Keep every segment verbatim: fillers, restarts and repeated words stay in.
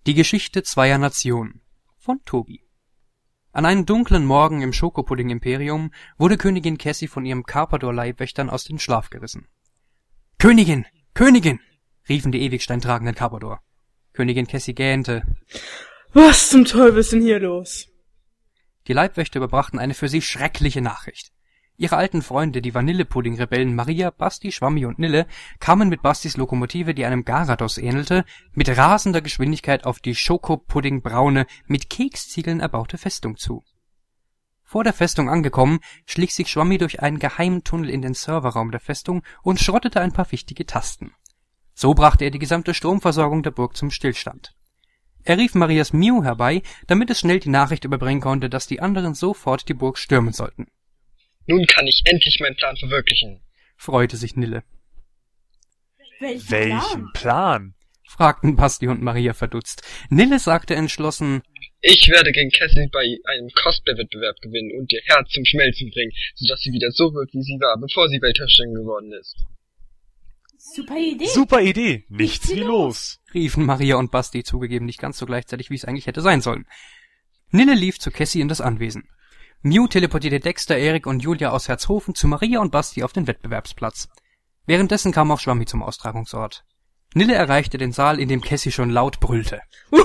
Die Geschichte zweier Nationen von Tobi. An einem dunklen Morgen im Schokopudding-Imperium wurde Königin Cassie von ihrem Carpador-Leibwächtern aus dem Schlaf gerissen. »Königin! Königin!« riefen die Ewigstein tragenden Carpador. Königin Cassie gähnte. »Was zum Teufel ist denn hier los?« Die Leibwächter überbrachten eine für sie schreckliche Nachricht. Ihre alten Freunde, die Vanillepudding-Rebellen Maria, Basti, Schwammi und Nille, kamen mit Bastis Lokomotive, die einem Garados ähnelte, mit rasender Geschwindigkeit auf die Schokopudding-braune, mit Keksziegeln erbaute Festung zu. Vor der Festung angekommen, schlich sich Schwammi durch einen geheimen Tunnel in den Serverraum der Festung und schrottete ein paar wichtige Tasten. So brachte er die gesamte Stromversorgung der Burg zum Stillstand. Er rief Marias Mew herbei, damit es schnell die Nachricht überbringen konnte, dass die anderen sofort die Burg stürmen sollten. »Nun kann ich endlich meinen Plan verwirklichen«, freute sich Nille. Welchen, Welchen Plan? fragten Basti und Maria verdutzt. Nille sagte entschlossen, »Ich werde gegen Cassie bei einem Cosplay-Wettbewerb gewinnen und ihr Herz zum Schmelzen bringen, sodass sie wieder so wird, wie sie war, bevor sie Weltherrscherin geworden ist.« Super Idee. Super Idee. Nichts wie los. riefen Maria und Basti, zugegeben nicht ganz so gleichzeitig, wie es eigentlich hätte sein sollen. Nille lief zu Cassie in das Anwesen. Mew teleportierte Dexter, Erik und Julia aus Herzhofen zu Maria und Basti auf den Wettbewerbsplatz. Währenddessen kam auch Schwammi zum Austragungsort. Nille erreichte den Saal, in dem Cassie schon laut brüllte.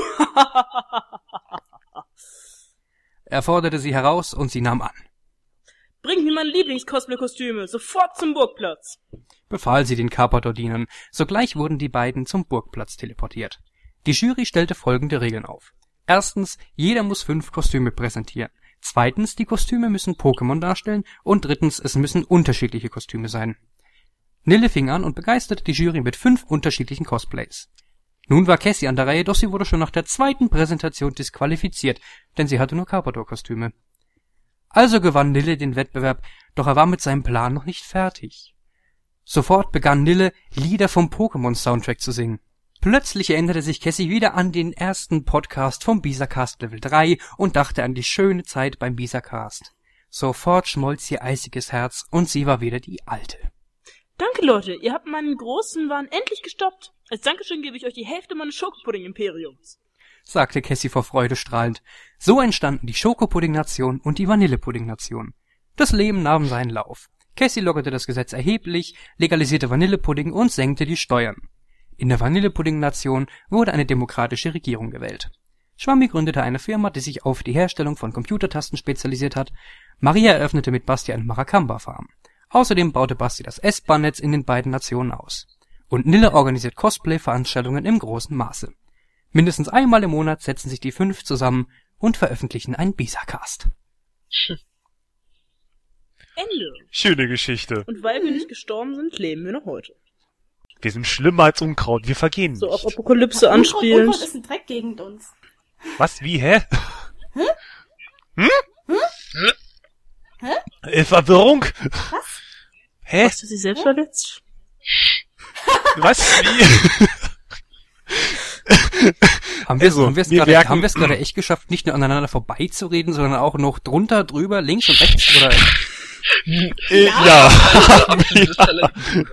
Er forderte sie heraus und sie nahm an. »Bringt mir meine Lieblings-Cosplay-Kostüme, sofort zum Burgplatz!« befahl sie den Carpador-Dienern. Sogleich wurden die beiden zum Burgplatz teleportiert. Die Jury stellte folgende Regeln auf. Erstens, jeder muss fünf Kostüme präsentieren. Zweitens, die Kostüme müssen Pokémon darstellen. Und drittens, es müssen unterschiedliche Kostüme sein. Nille fing an und begeisterte die Jury mit fünf unterschiedlichen Cosplays. Nun war Cassie an der Reihe, doch sie wurde schon nach der zweiten Präsentation disqualifiziert, denn sie hatte nur Carpador-Kostüme. Also gewann Nille den Wettbewerb, doch er war mit seinem Plan noch nicht fertig. Sofort begann Nille, Lieder vom Pokémon-Soundtrack zu singen. Plötzlich erinnerte sich Cassie wieder an den ersten Podcast vom Bisacast Level drei und dachte an die schöne Zeit beim Bisacast. Sofort schmolz ihr eisiges Herz und sie war wieder die Alte. »Danke, Leute, ihr habt meinen großen Wahn endlich gestoppt. Als Dankeschön gebe ich euch die Hälfte meines Schokopudding-Imperiums«, sagte Cassie vor Freude strahlend. So entstanden die Schokopudding-Nation und die Vanillepudding-Nation. Das Leben nahm seinen Lauf. Cassie lockerte das Gesetz erheblich, legalisierte Vanillepudding und senkte die Steuern. In der Vanillepudding-Nation wurde eine demokratische Regierung gewählt. Schwammi gründete eine Firma, die sich auf die Herstellung von Computertasten spezialisiert hat. Maria eröffnete mit Basti eine Maracamba-Farm. Außerdem baute Basti das S-Bahn-Netz in den beiden Nationen aus. Und Nille organisiert Cosplay-Veranstaltungen im großen Maße. Mindestens einmal im Monat setzen sich die fünf zusammen und veröffentlichen einen Bisacast. Ende. Schöne Geschichte. Und weil wir nicht gestorben sind, leben wir noch heute. Wir sind schlimmer als Unkraut, wir vergehen So nicht. auf Apokalypse Unkraut, anspielend. Unkraut ist ein Dreck gegen uns. Was? Wie? Hä? Hä? Hm? Hä? Hä? Äh, Verwirrung? Was? Hä? Hast du sie selbst verletzt? Was? Wie? Haben wir es Also, haben wir es wir gerade merken- haben wir es gerade echt geschafft, nicht nur aneinander vorbeizureden, sondern auch noch drunter, drüber, links und rechts oder Äh, ja. Das Talent.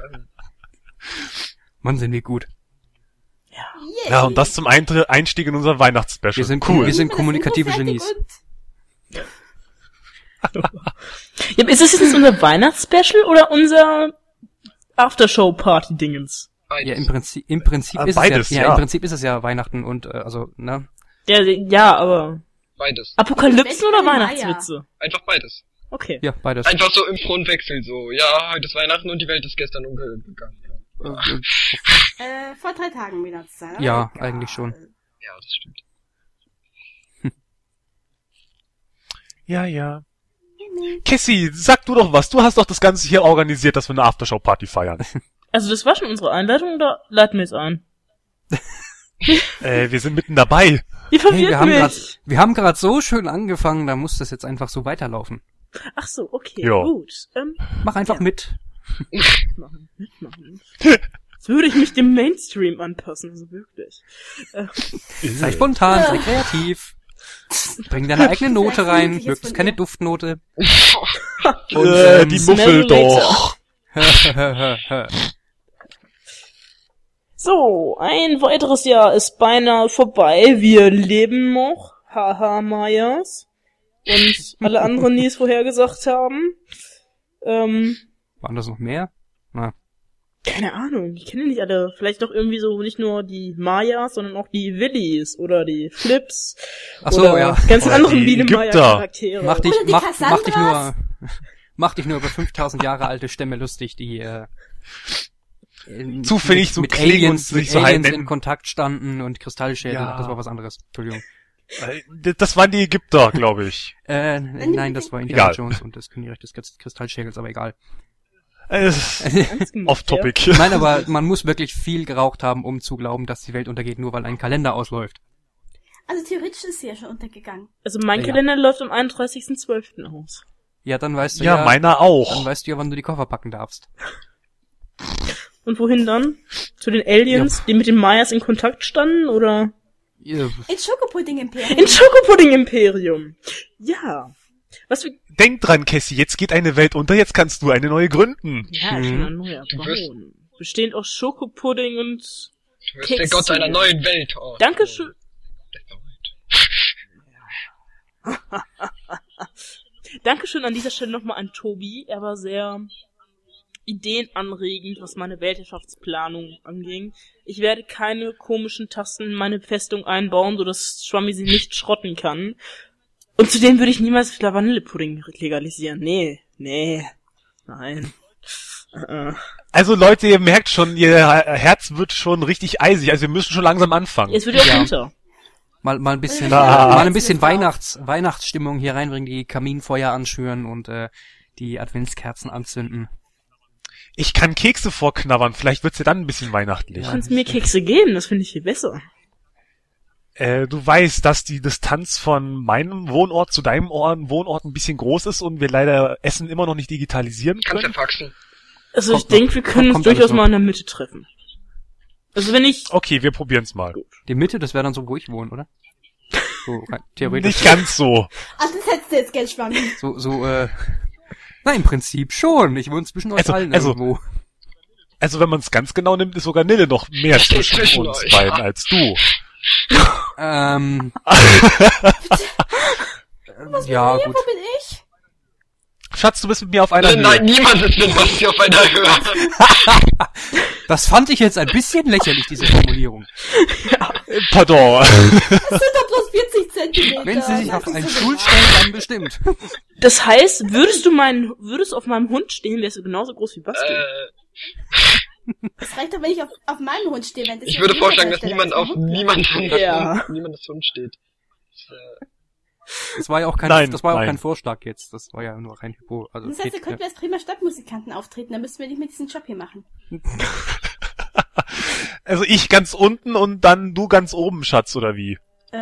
Mann, sind wir gut. Yay. Ja, und das zum Eintritt, Einstieg in unser Weihnachtsspecial. Wir sind cool. wir sind Das kommunikative Info fertig Genies. und- Ja, ist das jetzt unser Weihnachtsspecial oder unser Aftershow-Party-Dingens? Ja, im Prinzip im Prinzip Ah, ist beides, es ja, ja, ja. im Prinzip ist es ja Weihnachten und äh, also, ne? Ja, ja, aber Beides. Apokalypsen oder Maya. Weihnachtswitze? Einfach beides. Okay. Ja, beides. Einfach so im Fronwechsel so. Ja, heute ist Weihnachten und die Welt ist gestern untergegangen. Äh, Äh, vor drei Tagen Weihnachtszeit. Ja, Egal. eigentlich schon. Ja, das stimmt. Ja, ja. Cassie, sag du doch was. Du hast doch das Ganze hier organisiert, dass wir eine Aftershow-Party feiern. Also das war schon unsere Einleitung oder leiten wir es ein? äh, wir sind mitten dabei. Ihr Hey, verwirrt wir haben mich. grad, wir haben gerade so schön angefangen, da muss das jetzt einfach so weiterlaufen. Ach so, okay, Ja. gut. Ähm, Mach einfach Ja. mit. mitmachen, mitmachen. Jetzt würde ich mich dem Mainstream anpassen, also wirklich. Äh, Sei spontan, sei kreativ. Bring deine eigene Note Vielleicht rein, nehme ich jetzt möglichst von keine dir. Duftnote. Und, äh, äh, die smell Muffel later. doch. So, ein weiteres Jahr ist beinahe vorbei. Wir leben noch. Haha, Mayas. Und alle anderen, die es vorhergesagt haben. Ähm, Waren das noch mehr? Na, keine Ahnung, ich kenne nicht alle. Vielleicht doch irgendwie so nicht nur die Mayas, sondern auch die Willis oder die Flips. ach so, oder ja. ganz Oder anderen die Biene-Maya-Charaktere. Mach dich, Oder die mach, mach dich nur, Cassandras. mach dich nur über fünftausend Jahre alte Stämme lustig, die, äh, in- Zufällig mit, so mit klingen und Aliens, sich mit so Aliens halten. in Kontakt standen und Kristallschädel. Ja. Das war was anderes. Entschuldigung. Äh, Das waren die Ägypter, glaube ich. Äh, nein, das war Indiana Egal. Jones und das Königreich des Krist- Kristallschädels, aber egal. Äh, Ernst gemacht, Off-topic. Nein, aber man muss wirklich viel geraucht haben, um zu glauben, dass die Welt untergeht, nur weil ein Kalender ausläuft. Also theoretisch ist sie ja schon untergegangen. Also mein Ja. Kalender läuft am einunddreißigsten zwölften aus. Ja, dann weißt du ja, Ja, meiner dann auch. weißt du ja, wann du die Koffer packen darfst. Und wohin dann? Zu den Aliens, die mit den Mayas in Kontakt standen, oder? Ja, In Schokopudding Imperium. In Schokopudding-Imperium. Ja. Was wir... Denk dran, Cassie, jetzt geht eine Welt unter, jetzt kannst du eine neue gründen. Ja, ich Mhm. will ein neuer Du wirst- bauen. Bestehend aus Schokopudding und... Du bist der Gott einer neuen Welt. Oh, Dankeschön. Dankeschön an dieser Stelle nochmal an Tobi. Er war sehr ideenanregend, was meine Weltherrschaftsplanung anging. Ich werde keine komischen Tasten in meine Festung einbauen, sodass Schwammi sie nicht schrotten kann. Und zudem würde ich niemals wieder Vanillepudding legalisieren. Nee, nee, nein. Äh. Also Leute, ihr merkt schon, ihr Herz wird schon richtig eisig, also wir müssen schon langsam anfangen. Jetzt wird ja auch Ja. Winter. mal, mal ein bisschen, Na. mal ein bisschen Jetzt wird's Weihnachts, Weihnachtsstimmung hier reinbringen, die Kaminfeuer anschüren und äh, die Adventskerzen anzünden. Ich kann Kekse vorknabbern, vielleicht wird's ja dann ein bisschen Du weihnachtlich. kannst mir Kekse geben, das finde ich viel besser. Äh, du weißt, dass die Distanz von meinem Wohnort zu deinem Ort, Wohnort ein bisschen groß ist und wir leider Essen immer noch nicht digitalisieren Kannst ja können. faxen. Also Kommt ich denke, wir noch. können uns Kommt alles durchaus noch. mal in der Mitte treffen. Also wenn ich... Okay, wir probieren's mal. Die Mitte, das wäre dann so, wo ich wohne, oder? So, rein, theoretisch. Nicht ganz so. Ach, das hättest du jetzt Geld sparen. So, so, äh, na, im Prinzip schon. Ich wohne zwischen euch Also- allen also- irgendwo. Also wenn man es ganz genau nimmt, ist sogar Nille noch mehr Steht zwischen, zwischen uns euch. beiden als du. Ähm, ja, Hier, gut. wo bin ich? Schatz, du bist mit mir auf einer Äh, Höhe. nein, niemand ist mit Basti auf einer Höhe. Das fand ich jetzt ein bisschen lächerlich, diese Formulierung. Pardon. Das sind doch bloß vierzig Zentimeter. Wenn sie sich Das auf ist einen so Stuhl gemein. stellen, dann bestimmt. Das heißt, würdest du meinen, würdest du auf meinem Hund stehen, wärst du genauso groß wie Basti. Äh, Das reicht doch, wenn ich auf, auf meinem Hund stehe. Wenn das ich jetzt würde jeder vorschlagen, dass Hersteller niemand als auf Hund macht. niemanden das Ja. Hund, niemandes Hund steht. Das, äh, Das war ja auch kein, Nein, das war ja auch nein. kein Vorschlag jetzt. Das war ja nur rein Hypo. Also, Das heißt, geht, da könnten wir als prima Stadtmusikanten auftreten. Dann müssten wir nicht mehr diesen Job hier machen. Also ich ganz unten und dann du ganz oben, Schatz, oder wie? Äh,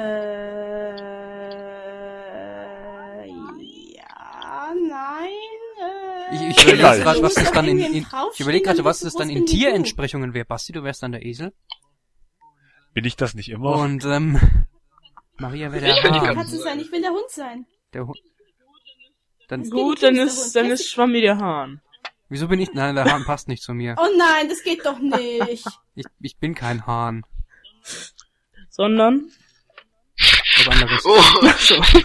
ja, nein, äh... Ich, ich überlege Egal. jetzt gerade, was muss das dann in, irgendwie in draufstehen, ich überlege gerade, damit was so das dann groß in bin wie du. Tierentsprechungen wäre. Basti, du wärst dann der Esel. Bin ich das nicht immer? Und, ähm, Maria wäre der Ich will die Hahn. ganze- Kannst du sein, ich will der Hund sein. Der Hund. Dann, Gut, dann ist, dann ist Schwammi der Hahn. wieso bin ich, nein, der Hahn passt nicht zu mir. Oh nein, das geht doch nicht. Ich, ich bin kein Hahn. Sondern? Was anderes. oh,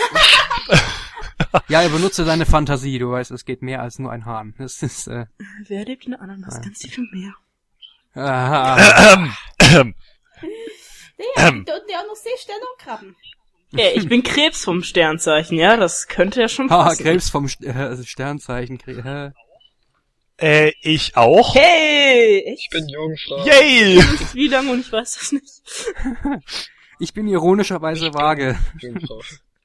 Ja, er benutze deine Fantasie, du weißt, es geht mehr als nur ein Hahn. Das ist, äh, Wer lebt in der Ananas? Ganz tief im Meer. ah, Ähm, ähm, Der, Ähm. da unten ja auch noch Seesterne und Krabben. Ja, ich bin Krebs vom Sternzeichen, ja, das könnte ja schon haha, passen. Krebs vom St äh, Sternzeichen. Kre äh, ich auch. Hey, ich echt? bin Jungfrau. Yay! Wie lange und ich weiß das nicht. äh. Ich bin ironischerweise vage. Jungfrau.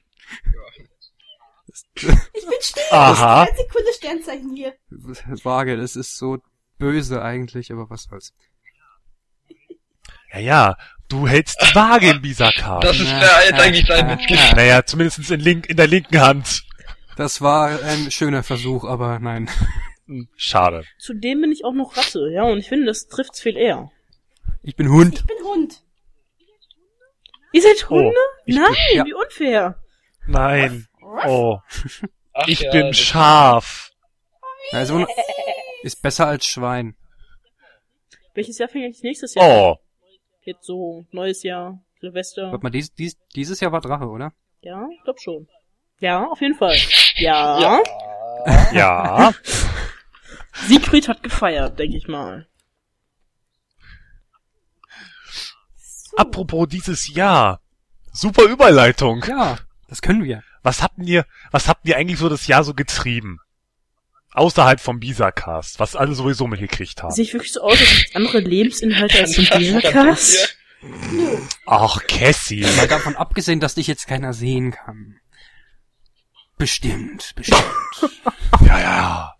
Ich bin still. Aha. Das ist ein cooles Sternzeichen hier. Vage, das ist so böse eigentlich, aber was soll's. Ja, ja, du hältst die Waage in Bisakar. Das ist der jetzt eigentlich sein Witz gewesen. Naja, zumindest in, link, in der linken Hand. Das war ein schöner Versuch, aber nein. Hm, schade. Zudem bin ich auch noch Ratte, ja, und ich finde, das trifft's viel eher. Ich bin Hund. Ich bin Hund. Ihr seid Hunde? ich Nein, bin- ja. wie unfair. Nein. Oh, Ach ich ja, bin das- Schaf. Also ist besser als Schwein. Welches Jahr fängt eigentlich nächstes Jahr an? Oh, Jetzt so, neues Jahr, Silvester. Warte mal, dies, dies, dieses Jahr war Drache, oder? Ja, ich glaub schon. Ja, auf jeden Fall. Ja. ja. Siegfried hat gefeiert, denke ich mal. So. Apropos dieses Jahr. Super Überleitung. Ja, das können wir. Was habt ihr, was habt ihr eigentlich so das Jahr so getrieben? Außerhalb vom Bisa-Cast, was alle sowieso mitgekriegt haben. Sehe ich wirklich so aus, als hätte andere Lebensinhalte als zum Podcast? Ach, Cassie. Mal davon abgesehen, dass dich jetzt keiner sehen kann. Bestimmt, bestimmt. Ja, ja.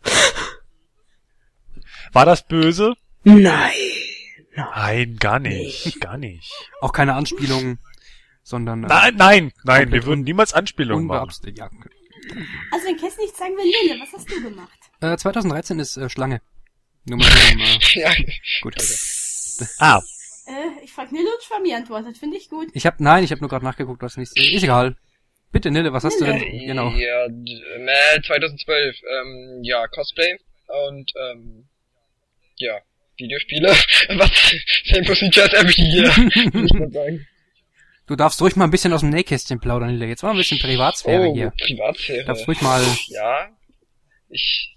War das böse? Nein. Nein, gar nicht, gar nicht. Auch keine Anspielung, sondern... äh, Nein, nein, nein, wir komplett würden niemals Anspielungen machen. unbeabsichtigt. Ja. Also wenn Cass nichts sagen will, Lille, was hast du gemacht? Äh, zwanzig dreizehn ist äh, Schlange. Nur mal so, um, äh, Ja, gut. Ah, Äh, ich frag Nille und Schwammi antwortet, finde ich gut. Ich hab, nein, ich habe nur gerade nachgeguckt, was nicht... Ist egal. Bitte, Nille, was hast du Nille. denn? Genau. Ja, d- äh, zweitausendzwölf, ähm, ja, Cosplay und, ähm, ja, Videospiele. Was? Same Procedure as every year, würde ich mal sagen. Du darfst ruhig mal ein bisschen aus dem Nähkästchen plaudern, Nille. Jetzt mal ein bisschen Privatsphäre Oh, hier. Privatsphäre. Darfst ruhig mal... Ja. Ich,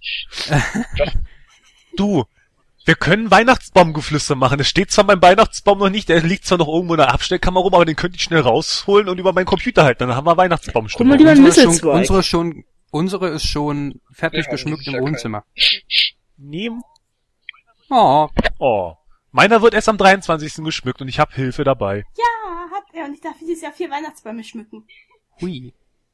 du, wir können Weihnachtsbaumgeflüster machen. Es steht zwar mein Weihnachtsbaum noch nicht, der liegt zwar noch irgendwo in der Abstellkammer rum, aber den könnte ich schnell rausholen und über meinen Computer halten. Dann haben wir Guck mal Weihnachtsbaumstimmung. lieber- Unsere ist, schon, Misselzweig. unsere, ist schon, unsere ist schon fertig Ja, geschmückt das ist im ja Wohnzimmer. Nehmen. Oh, Oh. Meiner wird erst am dreiundzwanzigsten geschmückt und ich habe Hilfe dabei. Ja, hat er. Und ich darf dieses Jahr vier Weihnachtsbäume schmücken. hui.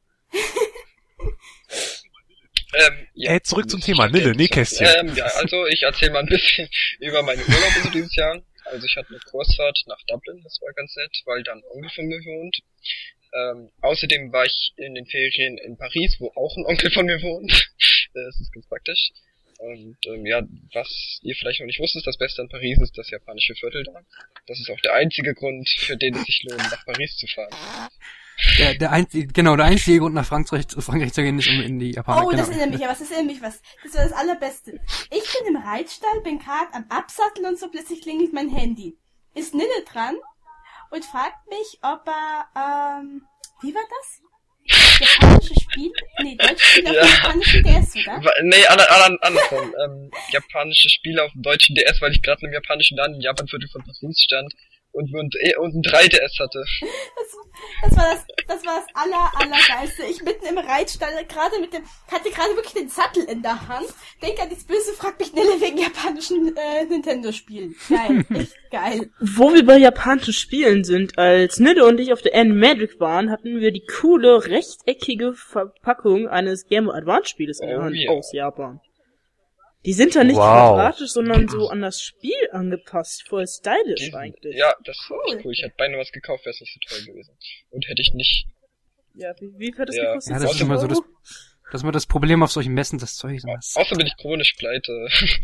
ähm, ja. Äh, zurück zum Thema. Nille, Nähkästchen. Ähm, ja, also ich erzähle mal ein bisschen über meine Urlaube so dieses Jahr. Also ich hatte eine Kursfahrt nach Dublin, das war ganz nett, weil da ein Onkel von mir wohnt. Ähm, außerdem war ich in den Ferien in Paris, wo auch ein Onkel von mir wohnt. Das ist ganz praktisch. Und ähm, ja, was ihr vielleicht noch nicht wusstet, das Beste an Paris ist das japanische Viertel da. Das ist auch der einzige Grund, für den es sich lohnt, nach Paris zu fahren. Der, der einzige, genau, der einzige Grund nach Frankreich, Frankreich zu gehen ist, um in die Japaner. Oh, genau. das erinnert mich ja was, das erinnert mich was. Das war das Allerbeste. Ich bin im Reitstall, bin gerade am Absatteln und so plötzlich klingelt mein Handy. Ist Nille dran und fragt mich, ob er, ähm, wie war das? Japanische Spiel? Nee, deutsche Spiel auf Ja. dem japanischen D S, oder? Wa- Nee, an, an, andersrum. ähm, japanische Spiele auf dem deutschen D S, weil ich gerade in einem japanischen Laden im Japanviertel von Paris stand und, und, und ein drei D S hatte. Das, das war das, das war das aller, allergeilste. Ich mitten im Reitstall, gerade mit dem, hatte gerade wirklich den Sattel in der Hand. Denk an das Böse, fragt mich Nille wegen japanischen äh, Nintendo-Spielen. Geil, echt geil. Wo wir bei japanischen Spielen sind, als Nille und ich auf der N-Magic waren, hatten wir die coole, rechteckige Verpackung eines Game Boy Advance Spieles in der Oh, Hand ja. aus Japan. Die sind da nicht Wow. quadratisch, sondern so an das Spiel angepasst. Voll stylisch Diesen- eigentlich. Ja, das war Cool. echt cool. Ich hätte beinahe was gekauft, wäre es nicht so toll gewesen. Und hätte ich nicht. Ja, wie, wie viel hat das Ja. gekostet? Ja, das ist immer so das, Euro? das ist immer das Problem auf solchen Messen, das Zeug. Das, Außer bin ich chronisch pleite.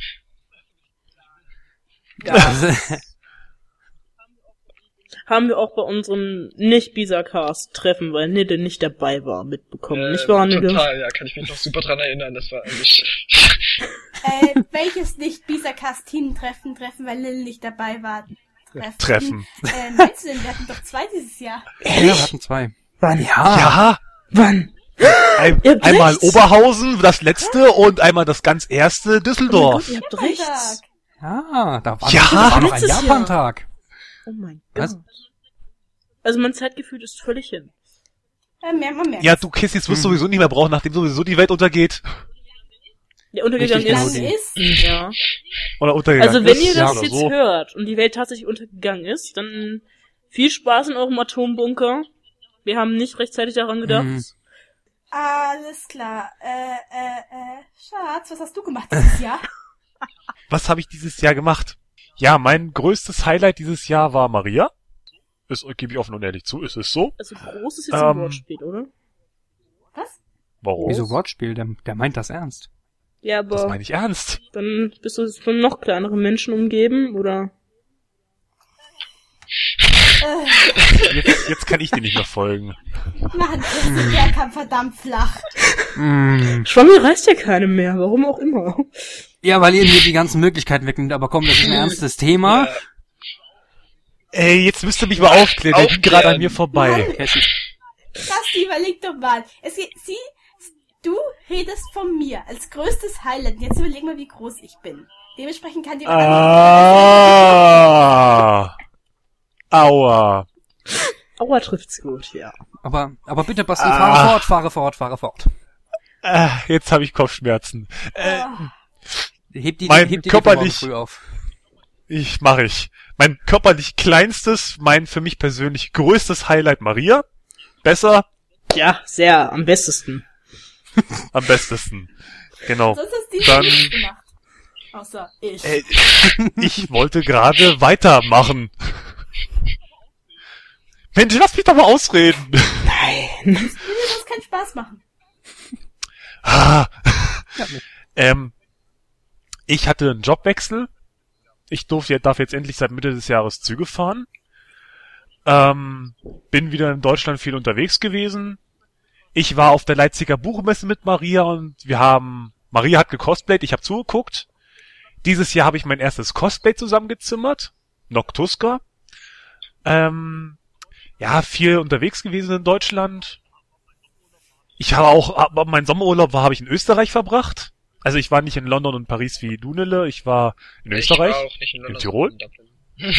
Haben wir auch bei unserem Nicht-Bisa-Cast-Treffen, weil Nille nicht dabei war, mitbekommen. Äh, Nicht wahr, Nille? Total, ja, kann ich mich noch super dran erinnern. Das war eigentlich. Äh, welches nicht Bisa-Cast-Team-Treffen treffen, weil Lil nicht dabei war? Treffen. Treffen. Äh, meinst du denn, wir hatten doch zwei dieses Jahr. ja, wir hatten zwei. Wann? Ja. Ja, Wann? ein, Ihr habt einmal recht. Oberhausen, das letzte, und einmal das ganz erste Oh mein Gott, Düsseldorf. ihr habt recht. Freitag. Ja, da war, Ja, noch, da war noch ein letztes Jahr. Japan-Tag. Oh mein Was? Gott. Also mein Zeitgefühl ist völlig hin. Äh, mehr, man merkt. Ja, du Kiss, jetzt wirst du Hm. sowieso nicht mehr brauchen, nachdem sowieso die Welt untergeht. Der untergegangen Richtig, Lang ist. genau die. ist. Ja. Oder untergegangen Also wenn ist, ihr ja, das oder jetzt so. hört und die Welt tatsächlich untergegangen ist, dann viel Spaß in eurem Atombunker. Wir haben nicht rechtzeitig daran gedacht. Mhm. Alles klar. Äh, äh, äh, Schatz, was hast du gemacht dieses Jahr? Was habe ich dieses Jahr gemacht? Ja, mein größtes Highlight dieses Jahr war Maria. Ist, gebe ich offen und ehrlich zu, ist es so? Also groß ist jetzt ein Ähm, Wortspiel, oder? Was? Warum? Wieso Wortspiel? Der, der meint das ernst. Ja, Das aber meine ich ernst. dann bist du von noch kleineren Menschen umgeben, oder? Äh, Jetzt, jetzt kann ich dir nicht mehr folgen. Mann, der kam verdammt flach. Mm. Schwammi reißt ja keine mehr, warum auch immer. Ja, weil ihr mir die ganzen Möglichkeiten wegnimmt, aber komm, das ist ein ernstes Thema. Ja. Ey, jetzt müsst ihr mich mal aufklären, der ging gerade an mir vorbei. Cassie. Basti, überleg doch mal. Es geht, sie, du redest von mir als größtes Highlight. Jetzt überleg mal, wie groß ich bin. Dementsprechend kann die... Ah. Aua. Aua trifft's gut, ja. Aber, aber bitte, Basti, Ah. fahre fort, fahre fort, fahre fort. Ah, jetzt habe ich Kopfschmerzen. Äh, Oh, Heb die, Mein heb die körperlich- morgen früh auf. ich mache ich. Mein körperlich kleinstes, mein für mich persönlich größtes Highlight Maria. Besser, Ja, sehr, am bestesten. am bestesten. Genau. sonst hast du Dann- nichts gemacht. Außer ich. Äh, ich wollte gerade weitermachen. Mensch, lass mich doch mal ausreden. Nein. Mir wird das keinen Spaß machen. Ah. ähm, ich hatte einen Jobwechsel. Ich durfte, darf jetzt endlich seit Mitte des Jahres Züge fahren. Ähm, bin wieder in Deutschland viel unterwegs gewesen. Ich war auf der Leipziger Buchmesse mit Maria und wir haben, Maria hat gecosplayt, ich habe zugeguckt. Dieses Jahr habe ich mein erstes Cosplay zusammengezimmert. Noctuska. Ähm, ja, viel unterwegs gewesen in Deutschland. Ich habe auch, aber mein Sommerurlaub war, habe ich in Österreich verbracht. Also ich war nicht in London und Paris wie du, Nille. Ich war in Österreich. Ich war auch nicht in, London, Tirol? sondern in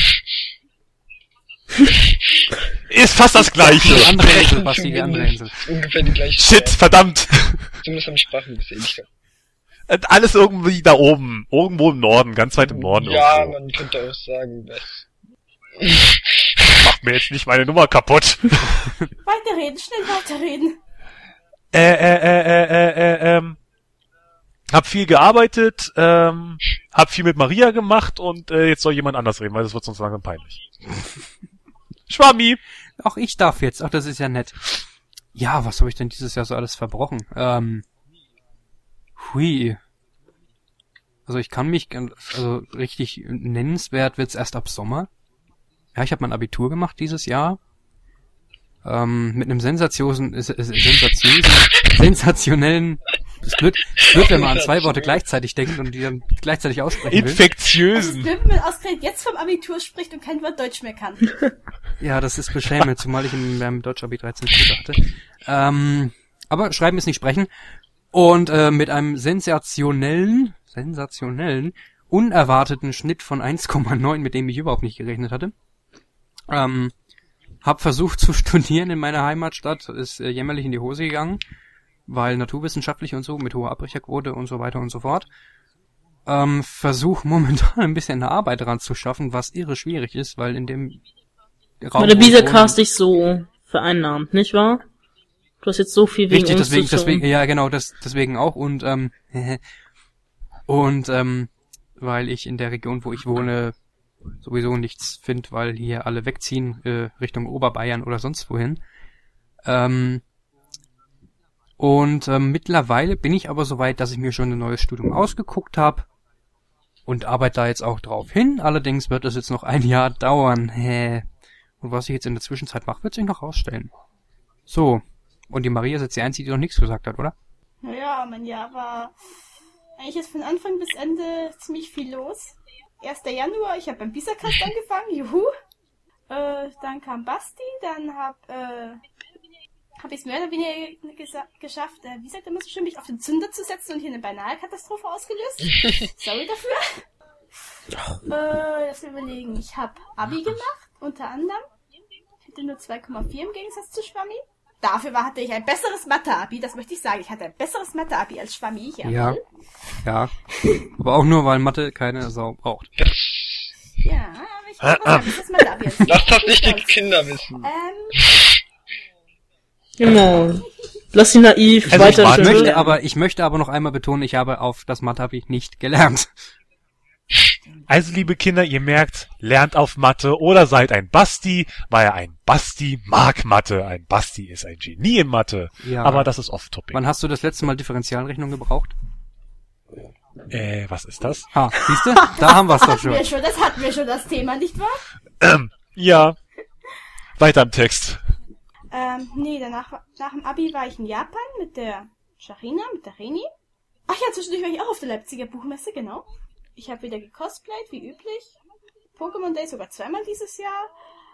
Dublin. Ist fast das Die Gleiche. andere Insel, Basti, die andere Insel. Ungefähr die gleiche Shit, Sprache. verdammt. Zumindest haben die Sprachen ein bisschen ähnlich. Alles irgendwie da oben. Irgendwo im Norden, ganz weit im Norden. Ja, irgendwo. man könnte auch sagen, West. Macht mir jetzt nicht meine Nummer kaputt. Weiterreden, schnell weiterreden. äh, äh, äh, äh, äh, äh, ähm. Hab viel gearbeitet, ähm, hab viel mit Maria gemacht und äh, jetzt soll jemand anders reden, weil das wird sonst langsam peinlich. Schwammi! Auch ich darf jetzt. Ach, das ist ja nett. Ja, was habe ich denn dieses Jahr so alles verbrochen? Ähm, hui. Also ich kann mich, ganz- also richtig nennenswert wird's erst ab Sommer. Ja, ich habe mein Abitur gemacht dieses Jahr. Ähm, mit einem sensationsen, äh, äh, sensationellen, sensationellen, ist blöd, ist blöd, wenn man an zwei Worte gleichzeitig denkt und die dann gleichzeitig aussprechen will. Es ist Infektiösen! blöd, wenn man ausgerechnet jetzt vom Abitur spricht und kein Wort Deutsch mehr kann. Ja, das ist beschämend, zumal ich in meinem Deutsch-Abi dreizehn Punkte hatte. Ähm, aber schreiben ist nicht sprechen. Und äh, mit einem sensationellen, sensationellen, unerwarteten Schnitt von eins Komma neun, mit dem ich überhaupt nicht gerechnet hatte. Ähm, hab versucht zu studieren in meiner Heimatstadt, ist äh, jämmerlich in die Hose gegangen, weil naturwissenschaftlich und so, mit hoher Abbrecherquote und so weiter und so fort. Ähm, versuch momentan ein bisschen eine Arbeit dran zu schaffen, was irre schwierig ist, weil in dem Raum... Aber der wo ich Bisecast wohne- dich so vereinnahmt, nicht wahr? Du hast jetzt so viel wegen Richtig, uns deswegen, zu tun. deswegen, ja genau, das, deswegen auch und ähm, und ähm, weil ich in der Region, wo ich wohne, sowieso nichts finde, weil hier alle wegziehen äh, Richtung Oberbayern oder sonst wohin. Ähm, und ähm, mittlerweile bin ich aber so weit, dass ich mir schon ein neues Studium ausgeguckt habe und arbeite da jetzt auch drauf hin. Allerdings wird es jetzt noch ein Jahr dauern. Hä. Und was ich jetzt in der Zwischenzeit mache, wird sich noch rausstellen. So. Und die Maria ist jetzt die Einzige, die noch nichts gesagt hat, oder? Naja, mein Jahr war eigentlich jetzt von Anfang bis Ende ziemlich viel los. erster Januar, ich habe beim Bisacast angefangen, juhu. Äh, dann kam Basti, dann hab, äh, hab ich es mehr oder weniger gesa- geschafft, äh, wie sagt man so schön, mich auf den Zünder zu setzen und hier eine beinahe Katastrophe ausgelöst. Sorry dafür. äh, lass mir überlegen, ich habe Abi gemacht, unter anderem. Ich hatte nur zwei Komma vier im Gegensatz zu Schwammi. Dafür war, hatte ich ein besseres Mathe-Abi, das möchte ich sagen. Ich hatte ein besseres Mathe-Abi als Schwammi. Ja. Ja. Ja. Aber auch nur, weil Mathe keine Sau braucht. Ja, aber ich habe ein besseres Mathe-Abi als Lass das nicht die Stolz. Kinder wissen. Ähm, Genau. Lass sie naiv Also weiter ich Ich Mathe- möchte lernen. aber, ich möchte aber noch einmal betonen, ich habe auf das Mathe-Abi nicht gelernt. Also, liebe Kinder, ihr merkt, lernt auf Mathe oder seid ein Basti, weil ein Basti mag Mathe. Ein Basti ist ein Genie in Mathe. Ja. Aber das ist off-topic. Wann hast du das letzte Mal Differentialrechnung gebraucht? Äh, was ist das? Ha, siehste? Da haben wir's doch hatten schon. wir schon, das hatten wir schon, das Thema, nicht wahr? Ähm, ja. Weiter im Text. Ähm, nee, danach, war- nach dem Abi war ich in Japan mit der Sharina, mit der Reni. Ach ja, zwischendurch war ich auch auf der Leipziger Buchmesse, genau. Ich habe wieder gecosplayt, wie üblich. Pokémon Day sogar zweimal dieses Jahr.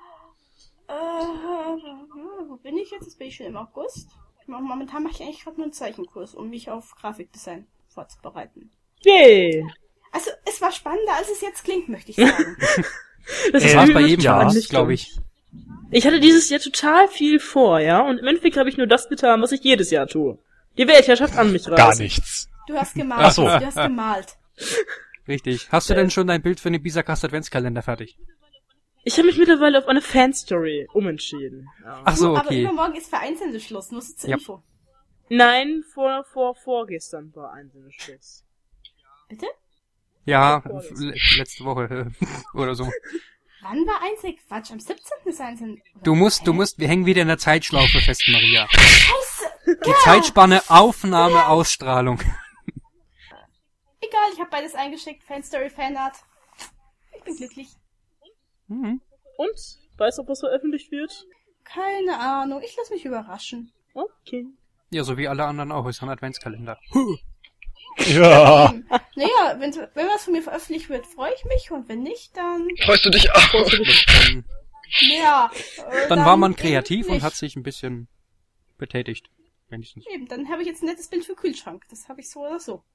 Äh, wo bin ich jetzt? Jetzt bin ich schon im August. Momentan mache ich eigentlich gerade nur einen Zeichenkurs, um mich auf Grafikdesign vorzubereiten. Yay! Also, es war spannender, als es jetzt klingt, möchte ich sagen. Das Das ist war's übel bei jedem spannend, von uns, glaube ich. Ich hatte dieses Jahr total viel vor, ja, und im Endeffekt habe ich nur das getan, was ich jedes Jahr tue. Die Weltherrschaft an mich reißen. Gar nichts. Du hast gemalt, Ach so. du hast gemalt. Richtig. Hast du denn schon dein Bild für den Bisacast Adventskalender fertig? Ich habe mich mittlerweile auf eine Fanstory umentschieden. Ja. Ach so, Aber okay. übermorgen ist vereinzelte Schluss, nur so zur Ja. Info. Nein, vor, vor, vorgestern war einzelner Schluss. Bitte? Ja, Vorgestern. le- letzte Woche oder so. Wann war einzeln? Quatsch, am siebzehnten ist einzeln. Du musst, du musst, wir hängen wieder in der Zeitschlaufe fest, Maria. Scheiße! Die Zeitspanne Aufnahme, Ausstrahlung. Egal, ich habe beides eingeschickt. Fanstory, Fanart. Ich bin glücklich. Mhm. Und? Weißt du, ob was veröffentlicht wird? Keine Ahnung, ich lasse mich überraschen. Okay. Ja, so wie alle anderen auch, ist ein Adventskalender. Ja. Naja, wenn, wenn was von mir veröffentlicht wird, freue ich mich. Und wenn nicht, dann... Freust du dich auch? Dann, Ja. Äh, dann war man eben kreativ und nicht. hat sich ein bisschen betätigt. Wenigstens. Eben, dann habe ich jetzt ein nettes Bild für Kühlschrank. Das habe ich so oder so.